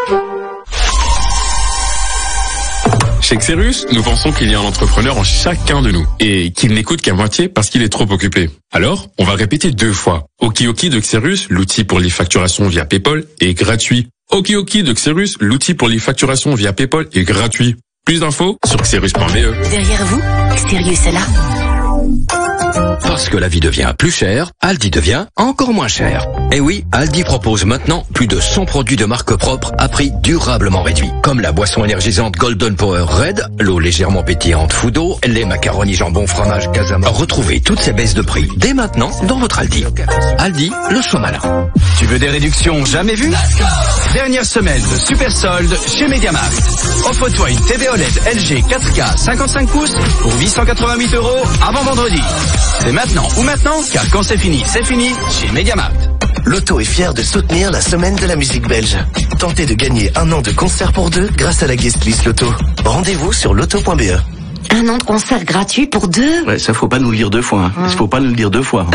Chez Xerus, nous pensons qu'il y a un entrepreneur en chacun de nous et qu'il n'écoute qu'à moitié parce qu'il est trop occupé. Alors, on va répéter 2 fois. Okioki de Xerus, l'outil pour les facturations via PayPal, est gratuit. Okioki de Xerus, l'outil pour les facturations via PayPal, est gratuit. Plus d'infos sur xerus.be. Derrière vous, Xerius est là. Parce que la vie devient plus chère, Aldi devient encore moins cher. Et oui, Aldi propose maintenant plus de 100 produits de marque propre à prix durablement réduit. Comme la boisson énergisante Golden Power Red, l'eau légèrement pétillante Foudo, les macaronis jambon fromage Casama. Retrouvez toutes ces baisses de prix dès maintenant dans votre Aldi. Aldi, le choix malin. Tu veux des réductions jamais vues? Dernière semaine de super solde chez Mediamarkt. Offre-toi une TV OLED LG 4K 55 pouces pour 888 € avant vendredi. C'est maintenant ou maintenant, car quand c'est fini chez Mediamarkt. Loto est fier de soutenir la semaine de la musique belge. Tentez de gagner 1 an de concert pour 2 grâce à la guest list Loto. Rendez-vous sur loto.be. 1 an de concert gratuit pour 2? Ouais, ça faut pas nous le dire 2 fois. Hein. Faut pas nous le dire 2 fois.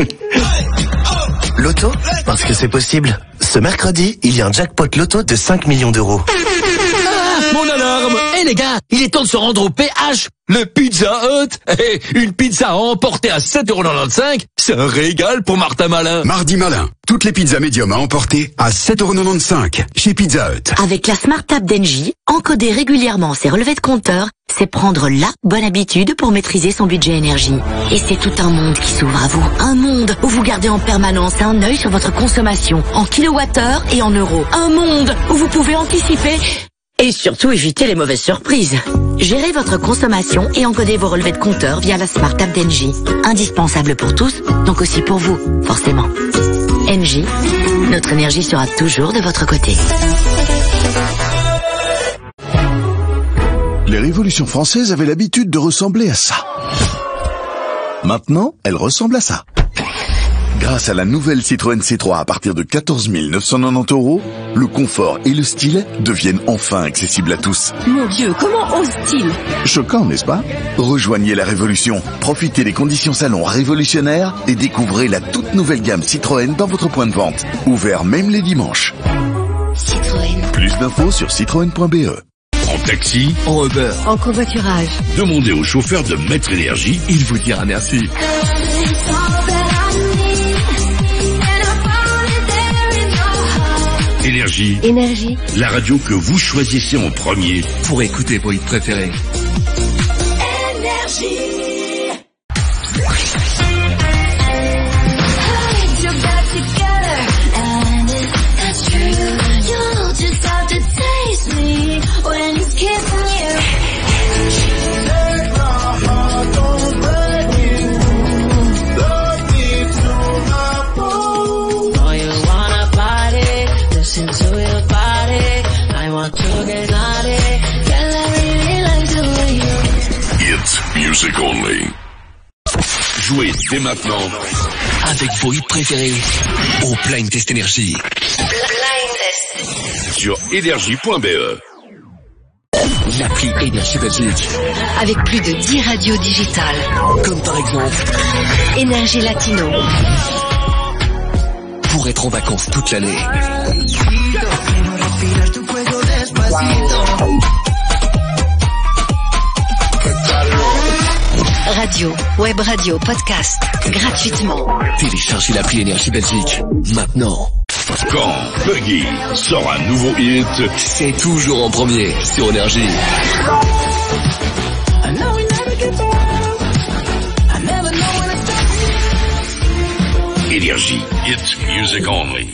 Loto, parce que c'est possible. Ce mercredi, il y a un jackpot Loto de 5 millions d'euros. Mon alarme! Les gars, il est temps de se rendre au PH, le Pizza Hut. Une pizza à emporter à 7,95 €, c'est un régal pour Martin Malin. Mardi Malin, toutes les pizzas médium à emporter à 7,95 € chez Pizza Hut. Avec la Smart App d'Engie, encoder régulièrement ses relevés de compteur, c'est prendre la bonne habitude pour maîtriser son budget énergie. Et c'est tout un monde qui s'ouvre à vous. Un monde où vous gardez en permanence un œil sur votre consommation, en kilowattheure et en euros. Un monde où vous pouvez anticiper et surtout éviter les mauvaises surprises. Gérez votre consommation et encodez vos relevés de compteur via la Smart App d'Engie. Indispensable pour tous, donc aussi pour vous, forcément. Engie, notre énergie sera toujours de votre côté. Les révolutions françaises avaient l'habitude de ressembler à ça. Maintenant, elles ressemblent à ça. Grâce à la nouvelle Citroën C3 à partir de 14 990 €, le confort et le style deviennent enfin accessibles à tous. Mon Dieu, comment ose-t-il? Choquant, n'est-ce pas? Rejoignez la révolution, profitez des conditions salon révolutionnaires et découvrez la toute nouvelle gamme Citroën dans votre point de vente. Ouvert même les dimanches. Citroën. Plus d'infos sur citroën.be. En taxi, En Uber, en covoiturage. demandez au chauffeur de Maître Énergie, il vous dira merci. Énergie. Énergie. La radio que vous choisissez en premier pour écouter vos hits préférés. Énergie. Music only. Jouez dès maintenant avec vos hits préférés au Blind Test Énergie. Sur énergie.be. L'appli Énergie Belgique. Avec plus de 10 radios digitales. Comme par exemple Énergie Latino. pour être en vacances toute l'année. Radio, web radio, podcast, gratuitement. Téléchargez l'appli Énergie Belgique, maintenant. Quand Buggy sort un nouveau hit, c'est toujours en premier sur Énergie. Énergie, it's music only.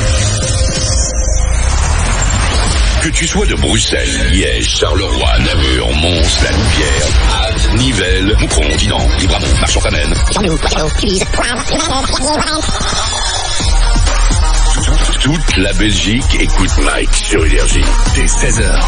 Que tu sois de Bruxelles, Liège, Charleroi, Namur, Mons, La Louvière, Ath, Nivelles, Moucron, Dinan, Libramont, Marchand-Famenne. Toute la Belgique écoute Mike sur Énergie dès 16h.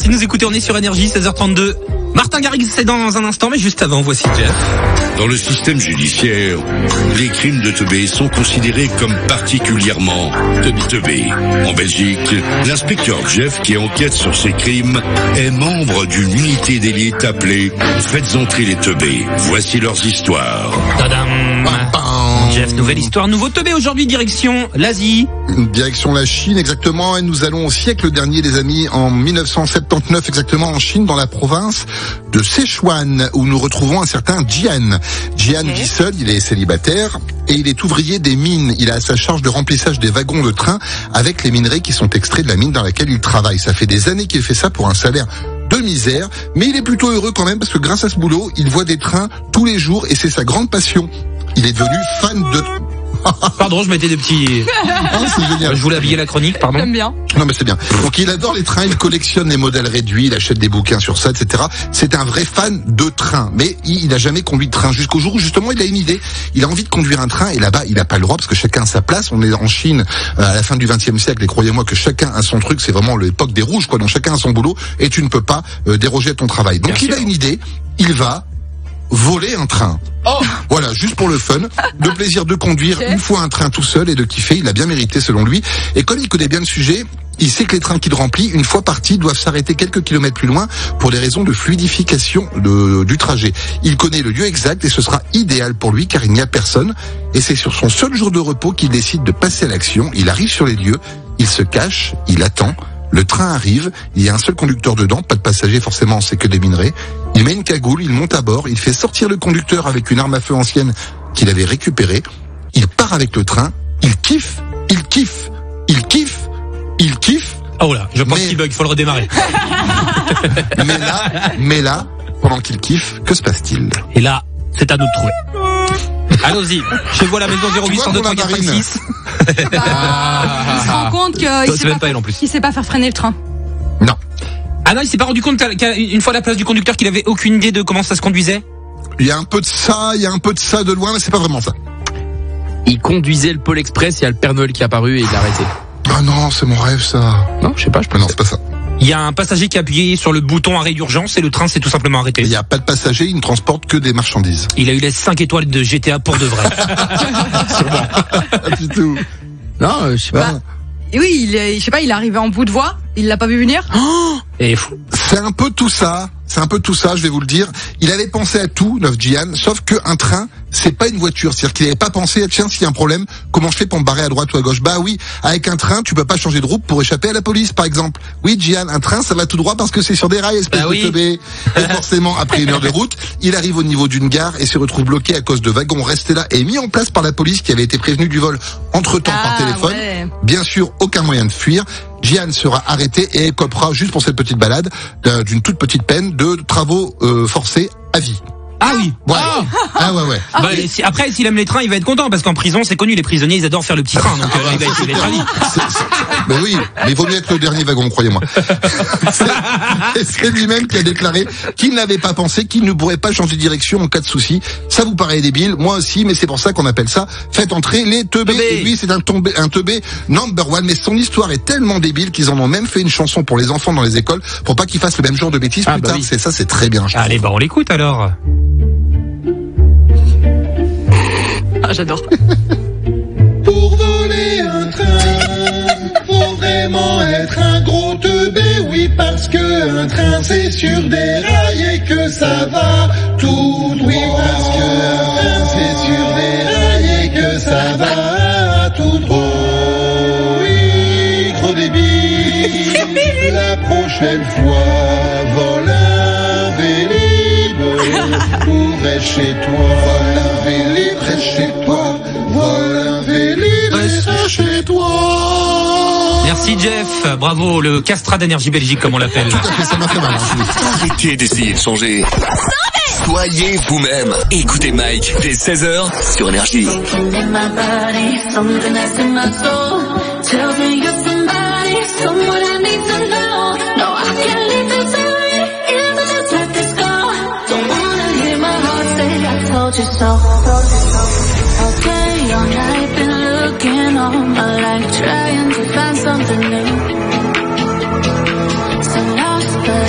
Merci de nous écouter, on est sur Énergie, 16h32. Martin Garrix, c'est dans un instant, mais juste avant, voici Jeff. Dans le système judiciaire, les crimes de teubé sont considérés comme particulièrement teubés. En Belgique, l'inspecteur Jeff, qui enquête sur ces crimes, est membre d'une unité d'élite appelée Faites entrer les teubés. Voici leurs histoires. Tadam. Jeff, nouvelle histoire, nouveau teubé aujourd'hui, direction l'Asie. Direction la Chine, exactement, et nous allons au siècle dernier, les amis, en 1979, exactement, en Chine, dans la province de Sichuan, où nous retrouvons un certain Jian. Jian vit seul, il est célibataire, et il est ouvrier des mines. Il a à sa charge de remplissage des wagons de train avec les minerais qui sont extraits de la mine dans laquelle il travaille. Ça fait des années qu'il fait ça pour un salaire de misère, mais il est plutôt heureux quand même, parce que grâce à ce boulot, il voit des trains tous les jours, et c'est sa grande passion. Il est devenu fan de... Pardon, je mettais des petits... c'est génial. Je voulais habiller la chronique, pardon. J'aime bien. Non, mais c'est bien. Donc, il adore les trains, il collectionne les modèles réduits, il achète des bouquins sur ça, etc. C'est un vrai fan de train. Mais il n'a jamais conduit de train jusqu'au jour où, justement, il a une idée. Il a envie de conduire un train, et là-bas, il n'a pas le droit, parce que chacun a sa place. On est en Chine, à la fin du XXe siècle, et croyez-moi que chacun a son truc, c'est vraiment l'époque des rouges, quoi. Donc, chacun a son boulot, et tu ne peux pas déroger à ton travail. Donc, il a une idée, il va voler un train. Voilà, juste pour le fun, le plaisir de conduire une fois un train tout seul et de kiffer, il a bien mérité selon lui. Et comme il connaît bien le sujet, il sait que les trains qu'il remplit, une fois partis, doivent s'arrêter quelques kilomètres plus loin pour des raisons de fluidification du trajet. Il connaît le lieu exact et ce sera idéal pour lui car il n'y a personne. Et c'est sur son seul jour de repos qu'il décide de passer à l'action. Il arrive sur les lieux, il se cache, il attend. Le train arrive, il y a un seul conducteur dedans, pas de passagers forcément, c'est que des minerais. Il met une cagoule, il monte à bord, il fait sortir le conducteur avec une arme à feu ancienne qu'il avait récupérée. Il part avec le train, il kiffe, il kiffe, il kiffe, il kiffe. Oh là, je pense qu'il bug, faut le redémarrer. mais là, pendant qu'il kiffe, que se passe-t-il? Et là, c'est à nous de trouver. Allons-y, chez vous à la maison 0802 346. Il se rend compte qu'il sait pas faire freiner le train. Non. Ah non, il s'est pas rendu compte qu'une fois à la place du conducteur qu'il avait aucune idée de comment ça se conduisait. Il y a un peu de ça de loin, mais c'est pas vraiment ça. Il conduisait le Pôle Express, il y a le Père Noël qui est apparu et il l'a arrêté. Ah non, c'est mon rêve ça. Non, je sais pas, non, c'est pas ça. Il y a un passager qui a appuyé sur le bouton arrêt d'urgence et le train s'est tout simplement arrêté. Il n'y a pas de passager, il ne transporte que des marchandises. Il a eu les 5 étoiles de GTA pour de vrai. Pas du tout. Non, je sais pas. Oui, je sais pas, il est arrivé en bout de voie, il l'a pas vu venir. Et fou. C'est un peu tout ça, je vais vous le dire. Il avait pensé à tout, Neuf Jian, sauf qu'un train, c'est pas une voiture. C'est-à-dire qu'il n'avait pas pensé, tiens, s'il y a un problème, comment je fais pour me barrer à droite ou à gauche? Bah oui, avec un train, tu peux pas changer de route pour échapper à la police, par exemple. Oui, Jian, un train, ça va tout droit parce que c'est sur des rails, espèce de teubé. Et forcément, après 1 heure de route, il arrive au niveau d'une gare et se retrouve bloqué à cause de wagons restés là et mis en place par la police qui avait été prévenue du vol entre-temps par téléphone. Ouais. Bien sûr, aucun moyen de fuir. Jian sera arrêté et écopera, juste pour cette petite balade, d'une toute petite peine de travaux forcés à vie. Ah oui. Voilà. Ah ouais. Bah, après, s'il aime les trains, il va être content parce qu'en prison, c'est connu, les prisonniers, ils adorent faire le petit train. Donc il va être à vie. Mais oui, mais il vaut mieux être le dernier wagon, croyez-moi. C'est lui-même qui a déclaré qu'il n'avait pas pensé qu'il ne pourrait pas changer de direction en cas de souci. Ça vous paraît débile, moi aussi, mais c'est pour ça qu'on appelle ça faites entrer les teubés. Et lui, c'est un teubé number one. Mais son histoire est tellement débile qu'ils en ont même fait une chanson pour les enfants dans les écoles pour pas qu'ils fassent le même genre de bêtises plus tard. Oui. C'est ça, c'est très bien. Allez, on l'écoute alors. Ah, j'adore. Pour voler un train, faut vraiment être un gros teubé, oui, parce que un train c'est sur des rails et que ça va tout droit. Oui, parce que un train c'est sur des rails et que ça va tout droit. Oui, trop débile. La prochaine fois, vole un Vélib ou reste chez toi. Vole un Vélib, reste chez toi. Vole un Vélib, reste chez toi. Merci Jeff, bravo, le castrat d'Énergie Belgique comme on l'appelle. Tout à fait, ça m'a fait mal. Arrêtez d'essayer de changer. Soyez vous-même. Écoutez Mike dès 16h sur Énergie. Okay, all night been looking all my life, trying to find something new. So lost, but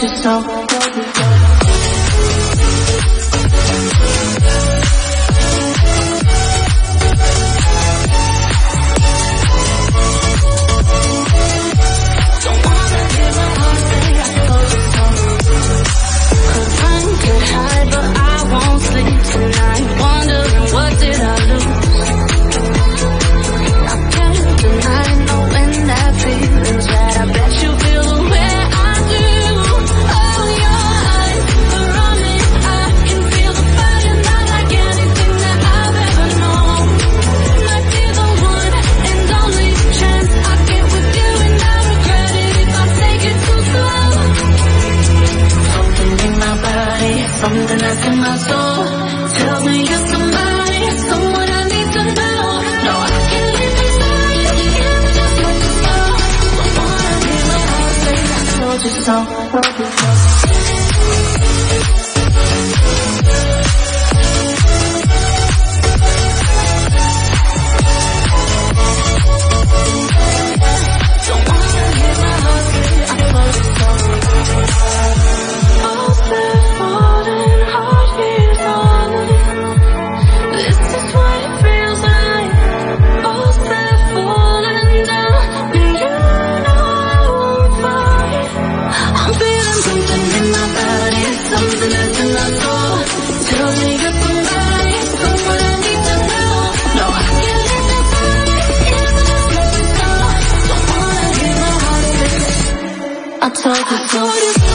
you so. Something that's in my soul tells me you're somebody, someone I need to know. No, I can't live inside you, can't just let you go. I wanna hear my heart say I told you so. Don't wanna hear my heart say I told you so. All set falling, heart feels honest. This is what it feels like. All set falling down, and you know I won't fight. I'm feeling something in my body, something that's in my soul. Tells me you're somebody, someone I need to know. No, I can't live inside, can't just let you go. Don't wanna hear my heart say I told you so.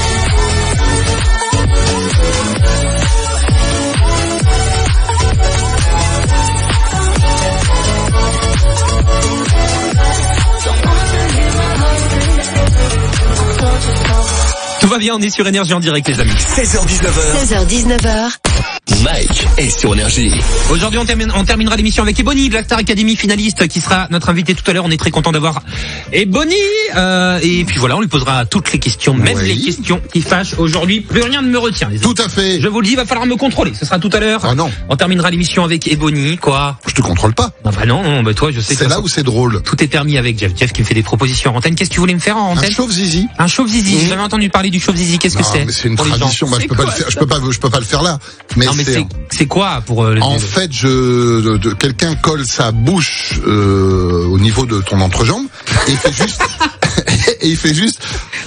Tout va bien, on est sur Énergie en direct, les amis. 16h-19h. Mike est sur Énergie. Aujourd'hui, on terminera l'émission avec Ebony de la Star Academy, finaliste, qui sera notre invité tout à l'heure. On est très content d'avoir Ebony. Et puis voilà, on lui posera toutes les questions, même les questions qui fâchent. Aujourd'hui, plus rien ne me retient, les amis. Tout à fait. Je vous le dis, il va falloir me contrôler. Ce sera tout à l'heure. Ah non. On terminera l'émission avec Ebony, quoi. Je te contrôle pas. Ah bah non, bah toi, je sais. C'est là où c'est drôle. Tout est permis avec Jeff. Jeff qui me fait des propositions en antenne. Qu'est-ce que tu voulais me faire en antenne? Un chauve-zizi. Un chauve-zizi. J'ai jamais entendu parler du chauve-zizi. Qu'est-ce que c'est? Mais c'est une tradition. Bah, je peux pas le faire. Je peux pas le faire là. Mais non, mais c'est quoi pour en fait, quelqu'un colle sa bouche au niveau de ton entrejambe et il fait juste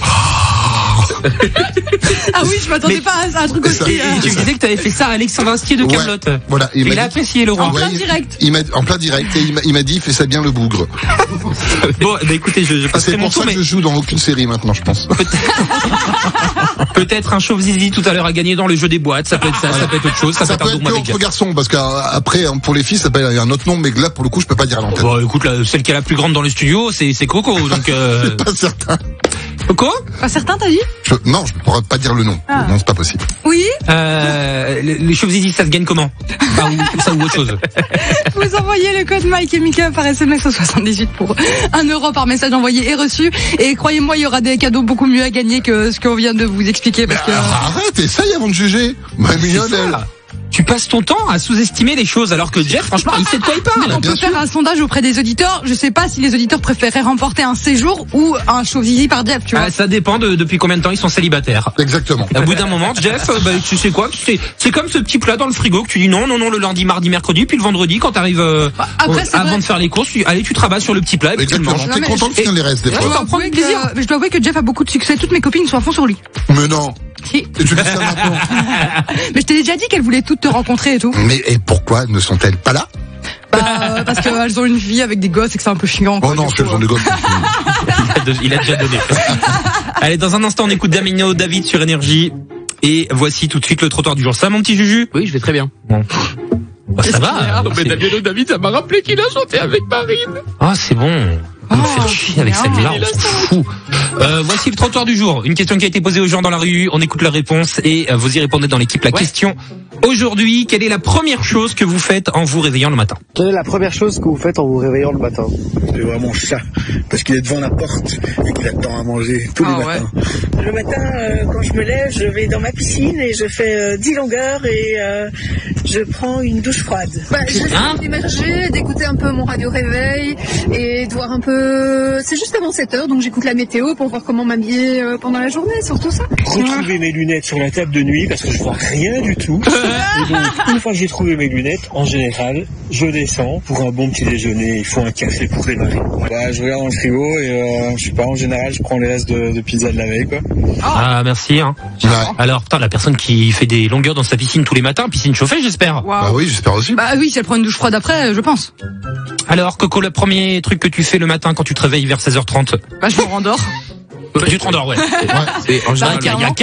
Ah oui, je m'attendais pas à un truc aussi. Tu me disais que tu avais fait ça à Alexandre Astier de Kaamelott. Voilà, il a apprécié le roi. En plein direct. En plein direct, et il m'a dit, fais ça bien le bougre. Bon, bah écoutez, je passerai mon tour. C'est pour ça que je joue dans aucune série maintenant, je pense. Peut-être un chauve-zizi tout à l'heure à gagner dans le jeu des boîtes. Ça peut être ça, ça peut être autre chose. Ça peut être que entre garçons, parce qu'après, pour les filles, ça peut être un autre nom, mais là, pour le coup, je peux pas dire à l'antenne. Bon, écoute, celle qui est la plus grande dans le studio, c'est Coco, donc. Je suis pas certain. Coco? Pas certain, t'as dit? Non, je pourrais pas dire le nom. Ah. Non, c'est pas possible. Oui. Les chauves-zizi, ça se gagne comment? Ça ou autre chose. Vous envoyez le code Mike et Mika par SMS au 78 pour 1 € par message envoyé et reçu. Et croyez-moi, il y aura des cadeaux beaucoup mieux à gagner que ce qu'on vient de vous expliquer. Parce que... Arrête, essaye avant de juger. Ma mignonne, Tu passes ton temps à sous-estimer les choses alors que Jeff, franchement, il sait de quoi il parle. On peut faire un sondage auprès des auditeurs. Je sais pas si les auditeurs préféraient remporter un séjour ou un chauve-zizi par Jeff, tu vois. Ça dépend depuis combien de temps ils sont célibataires. Exactement. Au bout d'un moment, Jeff, tu sais quoi, c'est comme ce petit plat dans le frigo que tu dis non, le lundi, mardi, mercredi, puis le vendredi quand t'arrives avant de faire les courses, tu travailles sur le petit plat et puis tu le manges. T'es content de finir les restes des fois. Je dois avouer que Jeff a beaucoup de succès. Toutes mes copines sont à fond sur lui. Mais non. Si. Et tu dis ça maintenant. Mais je t'ai déjà dit qu'elles voulaient toutes te rencontrer et tout. Mais et pourquoi ne sont-elles pas là? Parce qu'elles ont une vie avec des gosses et que c'est un peu chiant. Oh non, qu'elles ont des gosses. Il a déjà donné. Allez, dans un instant, on écoute Damino David sur Énergie. Et voici tout de suite le trottoir du jour. Ça, mon petit Juju? Oui, je vais très bien. Bon. Bah, ça va. Non, mais Damino David, ça m'a rappelé qu'il a chanté avec Marine. Ah, c'est bon. On me fait chier avec celle-là, on s'en fout. Voici le trottoir du jour. Une question qui a été posée aux gens dans la rue. On écoute leurs réponses et vous y répondez dans l'équipe. La question aujourd'hui, quelle est la première chose que vous faites en vous réveillant le matin? Quelle est la première chose que vous faites en vous réveillant le matin? C'est vraiment mon chat, parce qu'il est devant la porte et qu'il attend à manger tous les matins. Le matin, quand je me lève, je vais dans ma piscine et je fais 10 longueurs et Je prends une douche froide. J'essaie d'immerger, d'écouter un peu mon radio réveil et de voir un peu... C'est juste avant 7h, donc j'écoute la météo pour voir comment m'habiller pendant la journée, surtout ça. Retrouver mes lunettes sur la table de nuit parce que je vois rien du tout. Et donc, une fois que j'ai trouvé mes lunettes, en général, je descends pour un bon petit déjeuner. Il faut un café pour démarrer. Je regarde dans le frigo et je sais pas, en général, je prends les restes de pizza de la veille, quoi. Ah, merci. Hein. Ouais. Alors, putain, la personne qui fait des longueurs dans sa piscine tous les matins, piscine chauffée, j'espère. Wow. Bah oui, j'espère aussi. Bah oui, si elle prend une douche froide après, je pense. Alors, Coco, le premier truc que tu fais le matin quand tu te réveilles vers 16h30? Bah, je me rendors. Tu te rendors, ouais. En général, il y a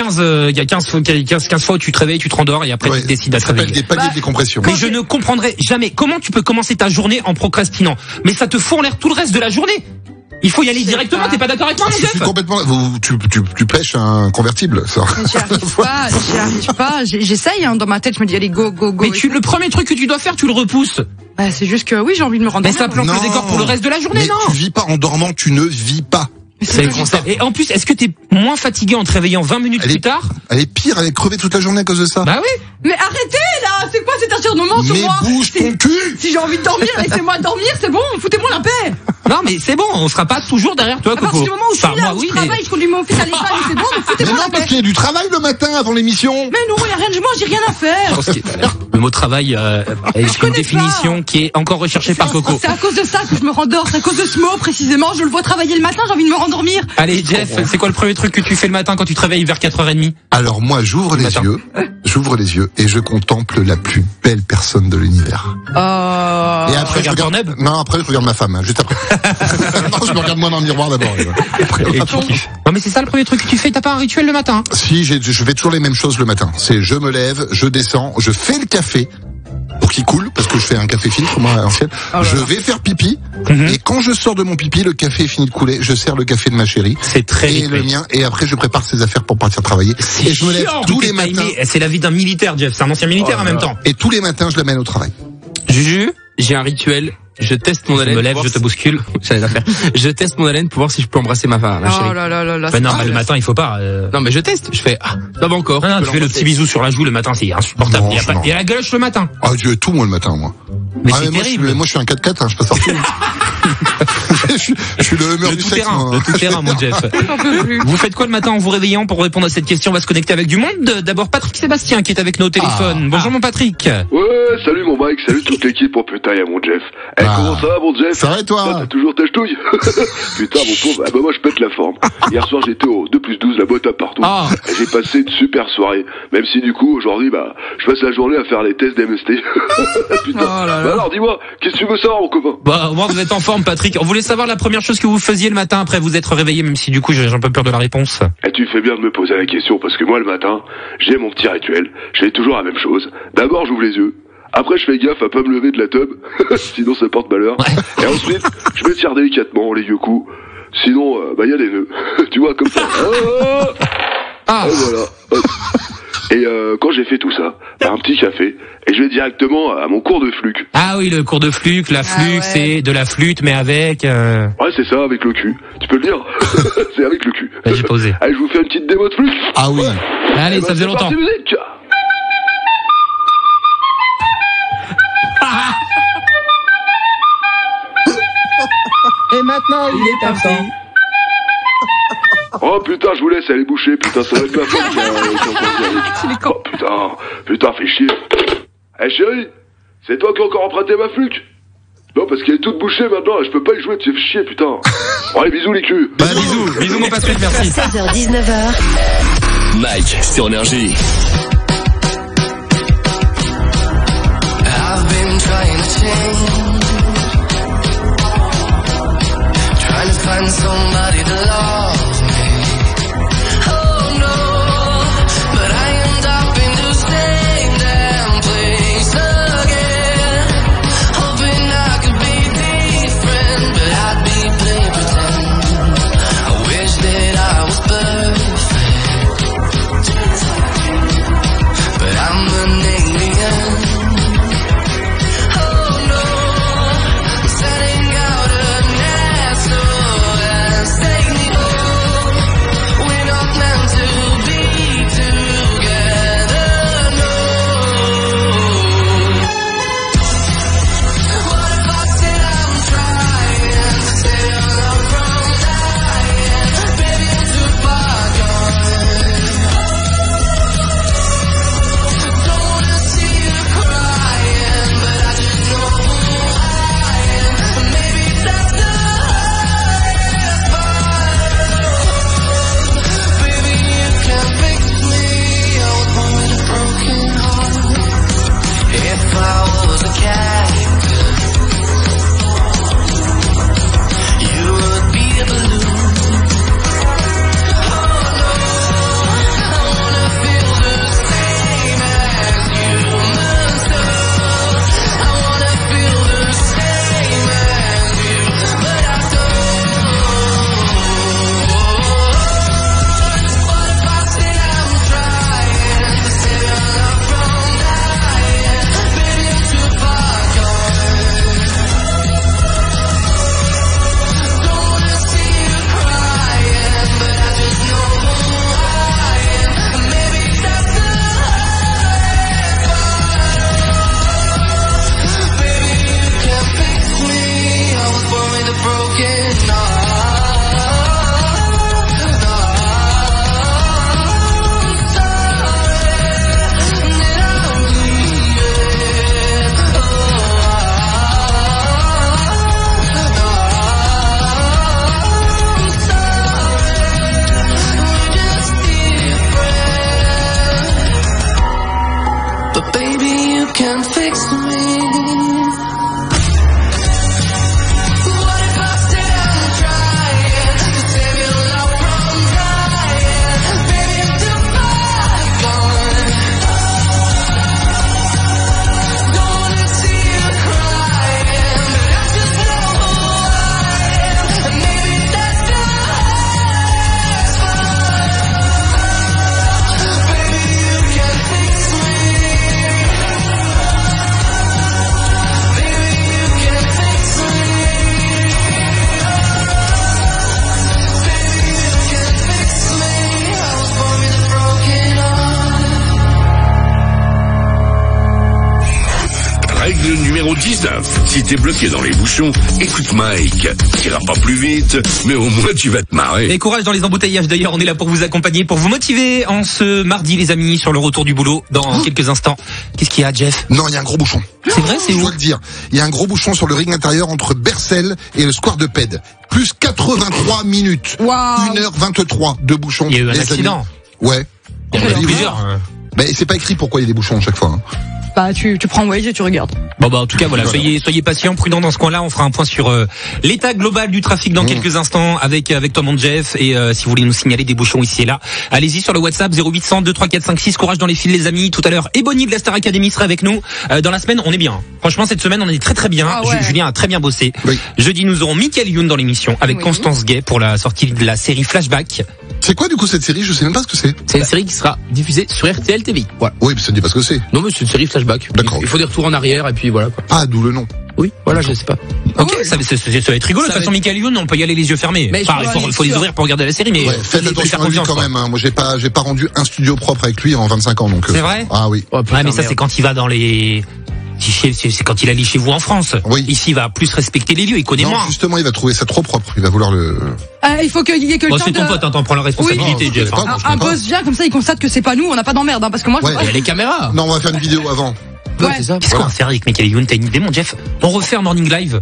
15 fois où tu te réveilles, tu te rendors et après tu décides à te réveiller. Des paliers de décompression. Mais je ne comprendrai jamais comment tu peux commencer ta journée en procrastinant. Mais ça te fout en l'air tout le reste de la journée. Il faut y aller directement, t'es pas d'accord avec moi, mon Je suis complètement... Tu pêches un convertible, ça. J'y arrive pas. J'essaye, hein, dans ma tête, je me dis, allez, go. Mais le premier truc que tu dois faire, tu le repousses. Bah, c'est juste que, oui, j'ai envie de me rendre. Mais ça plante le décor pour le reste de la journée, mais non? Tu vis pas en dormant, tu ne vis pas. C'est le concept. Et en plus, est-ce que t'es moins fatigué en te réveillant 20 minutes plus tard? Elle est pire, elle est crevée toute la journée à cause de ça. Bah oui. Mais arrêtez, là! C'est quoi cet acharnement sur moi? Mais bouge ton cul! Si j'ai envie de dormir, laissez-moi dormir, c'est bon, foutez-moi la paix! Non, mais c'est bon, on sera pas toujours derrière toi, Coco. À partir du moment où je suis là, où je travaille, je conduis mon fils à l'école, c'est bon, mais foutez-moi la paix! Parce qu'il y a du travail le matin avant l'émission! Mais non, il y a rien de moi, j'ai rien à faire! Le mot travail est une définition qui est encore recherchée par Coco. C'est à cause de ça que je me rendors, c'est à cause de ce mot précisément, je le vois travailler le matin, j'ai envie de me rendormir! Allez, Jeff, c'est quoi le premier truc que tu fais le matin quand tu te réveilles vers 4h30? Alors moi, j'ouvre les yeux et je contemple la plus belle personne de l'univers. Et après, je regarde... après, je regarde ma femme, juste après. Non, je me regarde moi dans le miroir d'abord. Non, mais c'est ça le premier truc que tu fais, t'as pas un rituel le matin? Si, je fais toujours les mêmes choses le matin. C'est je me lève, je descends, je fais le café pour qu'il coule, parce que je fais un café filtre, moi, à l'ancienne. Je vais faire pipi, et quand je sors de mon pipi, le café est fini de couler, je sers le café de ma chérie. C'est très et le mien, et après je prépare ses affaires pour partir travailler. Et je me lève tous les matins. C'est la vie d'un militaire, Jeff, c'est un ancien militaire en même temps. Et tous les matins, je l'amène au travail. Juju, j'ai un rituel. Je teste mon haleine. Je me lève, je te bouscule. J'allais la faire. Je teste mon haleine pour voir si je peux embrasser ma femme, ma chérie. Oh là là là là. Mais non, le matin, il faut pas. Non, mais je teste. Je fais, pas encore. Non, tu fais le petit bisou sur la joue le matin, c'est insupportable. Il y a la galoche le matin. Ah, Dieu, tout moi le matin, moi. Mais c'est terrible. Moi, je suis un 4x4, hein, je passe partout. je suis le Hummer du sexe. Le tout terrain, mon Jeff. Vous faites quoi le matin en vous réveillant pour répondre à cette question? On va se connecter avec du monde. D'abord, Patrick Sébastien qui est avec nous au téléphone. Bonjour, mon Patrick. Ouais, salut mon Mike, salut toute l'équipe. Oh putain, y a mon Jeff. Comment ça va, mon Jeff? Ça va et toi? T'as toujours ta ch'touille? Putain, mon pauvre, moi je pète la forme. Hier soir, j'étais au 2+12, la boîte à partout. Et j'ai passé une super soirée. Même si du coup, aujourd'hui, je passe la journée à faire les tests d'MST. Putain. Alors, dis-moi, qu'est-ce que tu veux savoir, mon copain? Moi, vous êtes en forme, Patrick. On voulait savoir la première chose que vous faisiez le matin après vous être réveillé, même si du coup, j'ai un peu peur de la réponse. Et tu fais bien de me poser la question, parce que moi, le matin, j'ai mon petit rituel. Je fais toujours la même chose. D'abord, j'ouvre les yeux. Après, je fais gaffe à pas me lever de la tub, sinon ça porte malheur. Et ensuite, je m'étire délicatement, les vieux coups. Sinon, y a des nœuds. Tu vois, comme ça. Et voilà. Hop. Et quand j'ai fait tout ça, un petit café, et je vais directement à mon cours de flûte. Ah oui, le cours de flûte, la flûte, c'est de la flûte, mais avec... Ouais, c'est ça, avec le cul. Tu peux le dire. C'est avec le cul. J'ai posé. Allez, je vous fais une petite démo de flûte. Ah oui. Allez, ça faisait longtemps. Musique. Et maintenant, il est absent. Oh putain, je vous laisse aller boucher, putain, ça va être ma femme qui a... Oh putain, fais chier. Chérie, c'est toi qui as encore emprunté ma flûte? Non, parce qu'elle est toute bouchée maintenant, je peux pas y jouer, tu fais chier, putain. Ouais, bisous les culs. Bisous mon Patrick, merci. 16h-19h. Mike, sur Énergie. I've been trying to change, trying to find somebody to love me. Oh no, but I end up in the same damn place again, hoping I could be different, but I'd be playing pretend. I wish that I was perfect, but I'm an alien. Setting out a net so let's take me home. can't fix me. Règle numéro 19. Si t'es bloqué dans les bouchons, écoute Mike. T'iras pas plus vite, mais au moins tu vas te marrer. Et courage dans les embouteillages d'ailleurs, on est là pour vous accompagner, pour vous motiver en ce mardi les amis, sur le retour du boulot dans quelques instants. Qu'est-ce qu'il y a, Jeff? Non, il y a un gros bouchon. C'est vrai, c'est où? Je dois le dire. Il y a un gros bouchon sur le ring intérieur entre Bercel et le Square de Ped. Plus 83 minutes. Wow. 1h23 de bouchons. Il y a eu un accident. Ouais. Il y en a plusieurs. Mais c'est pas écrit pourquoi il y a des bouchons à chaque fois. Bah tu prends Waze et tu regardes. Bon bah en tout cas voilà, soyez patients, prudents dans ce coin-là. On fera un point sur l'état global du trafic dans quelques instants avec toi mon Jeff. Et si vous voulez nous signaler des bouchons ici et là, allez-y sur le WhatsApp 0800 23456. Courage dans les fils les amis. Tout à l'heure, Ebony de la Star Academy sera avec nous. Dans la semaine, on est bien. Franchement cette semaine on est très très bien. Ah ouais. Julien a très bien bossé. Oui. Jeudi nous aurons Michael Youn dans l'émission avec Constance Gay pour la sortie de la série Flashback. C'est quoi du coup cette série? Je sais même pas ce que c'est. C'est une série qui sera diffusée sur RTL TV. Voilà. Oui, mais ça ne dit pas ce que c'est. Non mais c'est une série flashback. D'accord. Il faut des retours en arrière et puis voilà quoi. Ah, d'où le nom. Oui, voilà, je sais pas. Ok, ça va être rigolo. De toute façon, Michael Youn, on peut y aller les yeux fermés. Mais enfin, il faut les ouvrir pour regarder la série, mais faites attention à lui quand même. Moi, j'ai pas rendu un studio propre avec lui en 25 ans, donc. C'est vrai? Ah oui. Oh, putain, mais ça, c'est quand il va dans les. C'est quand il allait chez vous en France. Oui. Ici, il va plus respecter les lieux. Il connaît moins. Justement, il va trouver ça trop propre. Il va vouloir le. Il faut qu'il y ait quelqu'un. C'est ton pote, t'en prends la responsabilité, Jeff. Un boss vient comme ça, il constate que c'est pas nous, on n'a pas d'emmerde, parce que moi. Ouais. Il y a les caméras. Non, on va faire une vidéo avant. Ouais. Qu'est-ce qu'on va faire avec Michael Youn? T'as une idée, mon Jeff? On refait un morning live.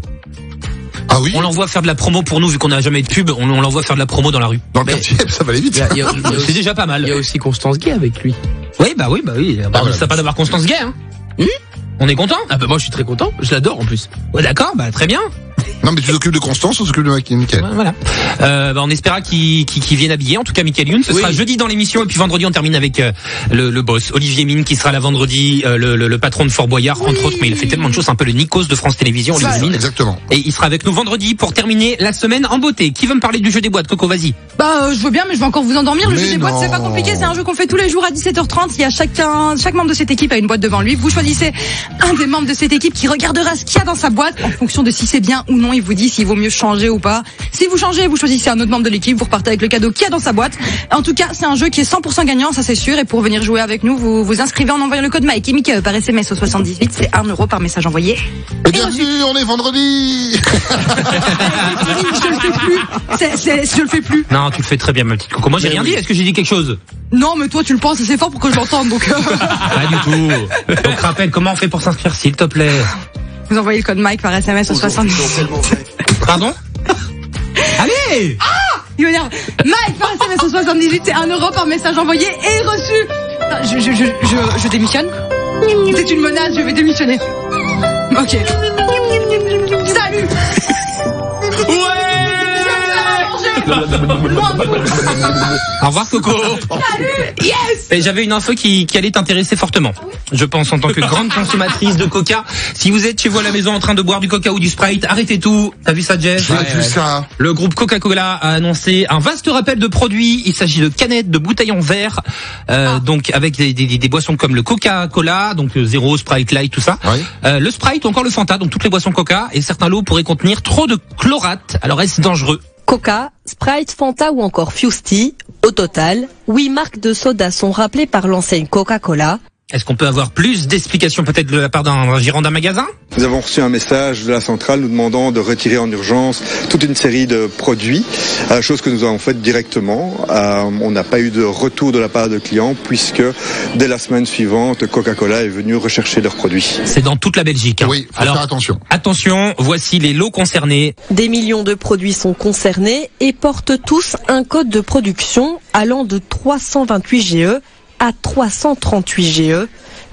Ah oui. On l'envoie faire de la promo pour nous, vu qu'on n'a jamais de pub. On l'envoie faire de la promo dans la rue. Dans le quartier, ça va aller vite. C'est déjà pas mal. Il y a aussi Constance Gay avec lui. Oui. Ça pas d'avoir Constance Gay, hein. On est content? Ah bah moi je suis très content, je l'adore en plus. Ouais, d'accord, bah très bien. Non mais tu t'occupes de Constance, on s'occupe de Michael. Ouais, voilà. On espéra qu'il vienne habiller, en tout cas Michael Youn. Ce sera jeudi dans l'émission et puis vendredi on termine avec le boss Olivier Mine qui sera là vendredi, le patron de Fort Boyard entre autres, mais il a fait tellement de choses, un peu le Nikos de France Télévisions, Olivier Mine. Exactement. Et il sera avec nous vendredi pour terminer la semaine en beauté. Qui veut me parler du jeu des boîtes? Coco, vas-y. Je veux bien, mais je vais encore vous endormir. Le jeu des boîtes, c'est pas compliqué, c'est un jeu qu'on fait tous les jours à 17h30. Il y a chaque membre de cette équipe a une boîte devant lui. Vous choisissez un des membres de cette équipe qui regardera ce qu'il y a dans sa boîte en fonction de si c'est bien ou non. Il vous dit s'il vaut mieux changer ou pas. Si vous changez, vous choisissez un autre membre de l'équipe, vous repartez avec le cadeau qu'il y a dans sa boîte. En tout cas, c'est un jeu qui est 100% gagnant, ça c'est sûr. Et pour venir jouer avec nous, vous vous inscrivez en envoyant le code Mike et Mickey par SMS au 78. C'est 1 € par message envoyé. Et bienvenue, on est vendredi. Je le fais plus. Je le fais plus. Non, tu le fais très bien, ma petite Coco. Moi, j'ai rien dit. Est-ce que j'ai dit quelque chose? Non, mais toi, tu le penses assez fort pour que je l'entende, donc. Pas du tout. Donc, rappelle, comment on fait pour s'inscrire, s'il te plaît? Vous envoyez le code Mike par SMS au 78. Pardon? Allez! Ah! Il m'énerve. Mike par SMS au 78, c'est 1 € par message envoyé et reçu. Je démissionne. C'est une menace, je vais démissionner. Ok. Salut! Au revoir Coco. Salut. Yes. Et j'avais une info qui allait t'intéresser fortement. Je pense en tant que grande consommatrice de coca. Si vous êtes chez vous à la maison en train de boire du coca ou du Sprite, arrêtez tout. T'as vu ça, Jeff? J'ai vu ça. Le groupe Coca-Cola a annoncé un vaste rappel de produits. Il s'agit de canettes, de bouteilles en verre, donc avec des boissons comme le Coca-Cola, donc Zéro, Sprite, Light, tout ça. Oui. Le Sprite ou encore le Fanta, donc toutes les boissons Coca. Et certains lots pourraient contenir trop de chlorate. Alors est-ce dangereux? Coca, Sprite, Fanta ou encore Fusty. Au total, 8 marques de soda sont rappelées par l'enseigne Coca-Cola. Est-ce qu'on peut avoir plus d'explications peut-être de la part d'un gérant d'un magasin? Nous avons reçu un message de la centrale nous demandant de retirer en urgence toute une série de produits, chose que nous avons faite directement. On n'a pas eu de retour de la part de clients puisque dès la semaine suivante, Coca-Cola est venu rechercher leurs produits. C'est dans toute la Belgique. Hein. Oui, faut faire attention. Attention, voici les lots concernés. Des millions de produits sont concernés et portent tous un code de production allant de 328 GE à 338 GE.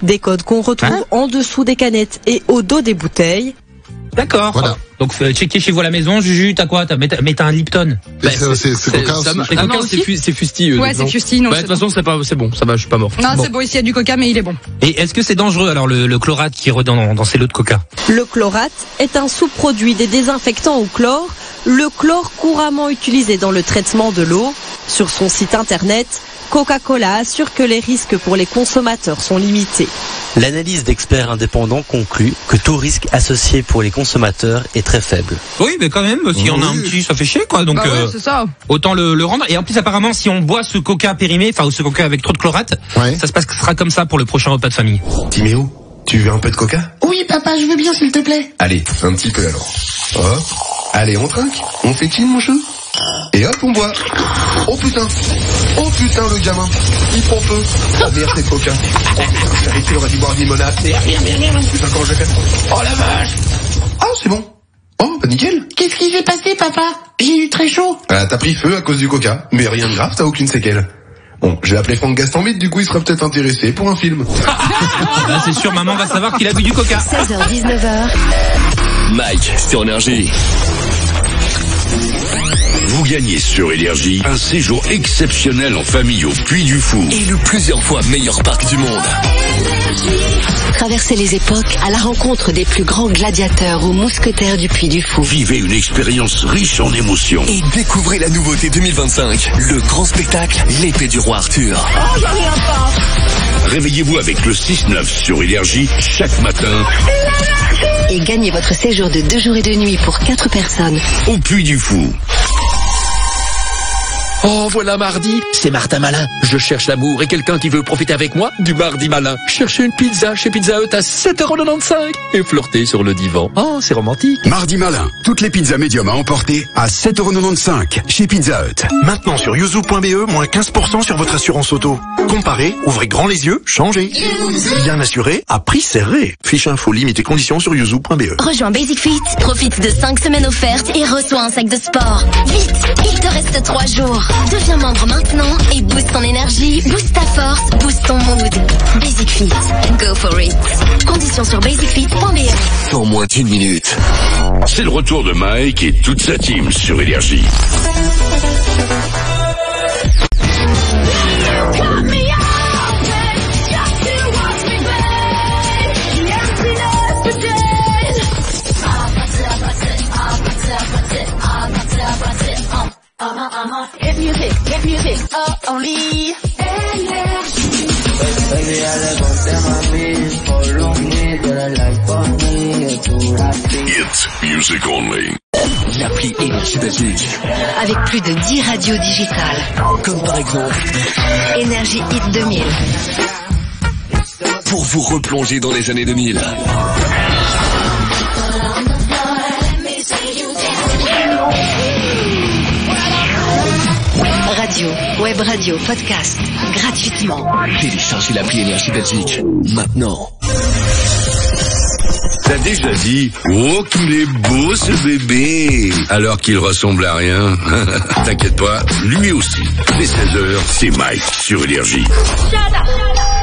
Des codes qu'on retrouve en dessous des canettes et au dos des bouteilles. D'accord. Voilà. Donc checker chez vous à la maison, Juju, t'as quoi? Mais t'as un Lipton. C'est Coca aussi. Ah non, c'est Fusti. Ouais, c'est Fusti. Non, de toute façon, c'est bon, ça va, je suis pas mort. Non, c'est bon, ici il y a du Coca, mais il est bon. Et est-ce que c'est dangereux alors le chlorate qui est dans ces lots de Coca? Le chlorate est un sous-produit des désinfectants au chlore, le chlore couramment utilisé dans le traitement de l'eau. Sur son site internet, Coca-Cola assure que les risques pour les consommateurs sont limités. L'analyse d'experts indépendants conclut que tout risque associé pour les consommateurs est très faible. Oui, mais quand même, s'il y en a un petit, ça fait chier, quoi. Donc, c'est ça. Autant le rendre. Et en plus, apparemment, si on boit ce Coca périmé, ou ce Coca avec trop de chlorate, ça se passera comme ça pour le prochain repas de famille. Timéo, tu veux un peu de Coca? Oui, papa, je veux bien, s'il te plaît. Allez, un petit peu alors. Hop. Allez, on trinque. On fait chill, mon chou. Et hop, on boit. Oh putain, le gamin. Il prend feu. Oh merde, c'est Coca. Oh merde, j'avais qu'il aurait dû boire une limonade. Merde. Putain, comment je vais faire? Oh la vache. Oh, c'est bon. Oh, bah nickel. Qu'est-ce qui s'est passé, papa? J'ai eu très chaud. Ah, t'as pris feu à cause du Coca. Mais rien de grave, t'as aucune séquelle. Bon, je vais appeler Franck Gastambide, du coup il sera peut-être intéressé pour un film. Là, c'est sûr, maman va savoir qu'il a bu du Coca. 16h-19h. Mike, sur Énergie. Vous gagnez sur Énergie un séjour exceptionnel en famille au Puy du Fou. Et le plusieurs fois meilleur parc du monde. Traversez les époques à la rencontre des plus grands gladiateurs aux mousquetaires du Puy du Fou. Vivez une expérience riche en émotions. Et découvrez la nouveauté 2025, le grand spectacle L'épée du roi Arthur. Oh, j'en ai un pas. Réveillez-vous avec le 6-9 sur Énergie chaque matin. Et gagnez votre séjour de 2 jours et 2 nuits pour 4 personnes. Au Puy du Fou. Oh, voilà mardi, c'est Martin Malin. Je cherche l'amour et quelqu'un qui veut profiter avec moi du mardi malin. Chercher une pizza chez Pizza Hut à 7,95€ et flirter sur le divan. Oh, c'est romantique. Mardi malin, toutes les pizzas médium à emporter à 7,95€ chez Pizza Hut. Maintenant sur yuzu.be, moins 15% sur votre assurance auto. Comparez, ouvrez grand les yeux, changez. Bien assuré, à prix serré. Fiche info, limite et conditions sur yuzu.be. Rejoins Basic Fit, profite de 5 semaines offertes et reçois un sac de sport. Vite, il te reste 3 jours. Deviens membre maintenant et booste ton énergie, booste ta force, booste ton mood. Basic Fit, go for it. Conditions sur basicfit.be. En moins d'1 minute. C'est le retour de Mike et toute sa team sur Énergie. Get music, only It's music only. L'appli Énergie Belgique. Avec plus de 10 radios digitales. Comme par exemple Énergie Hit 2000. Pour vous replonger dans les années 2000. Radio, web radio, podcast, gratuitement. Téléchargez l'appli Énergie Belgique, maintenant. T'as déjà dit « Oh, qu'il est beau ce bébé !» alors qu'il ressemble à rien. T'inquiète pas, lui aussi. Dès 16h, c'est Mike sur Énergie. Shut up.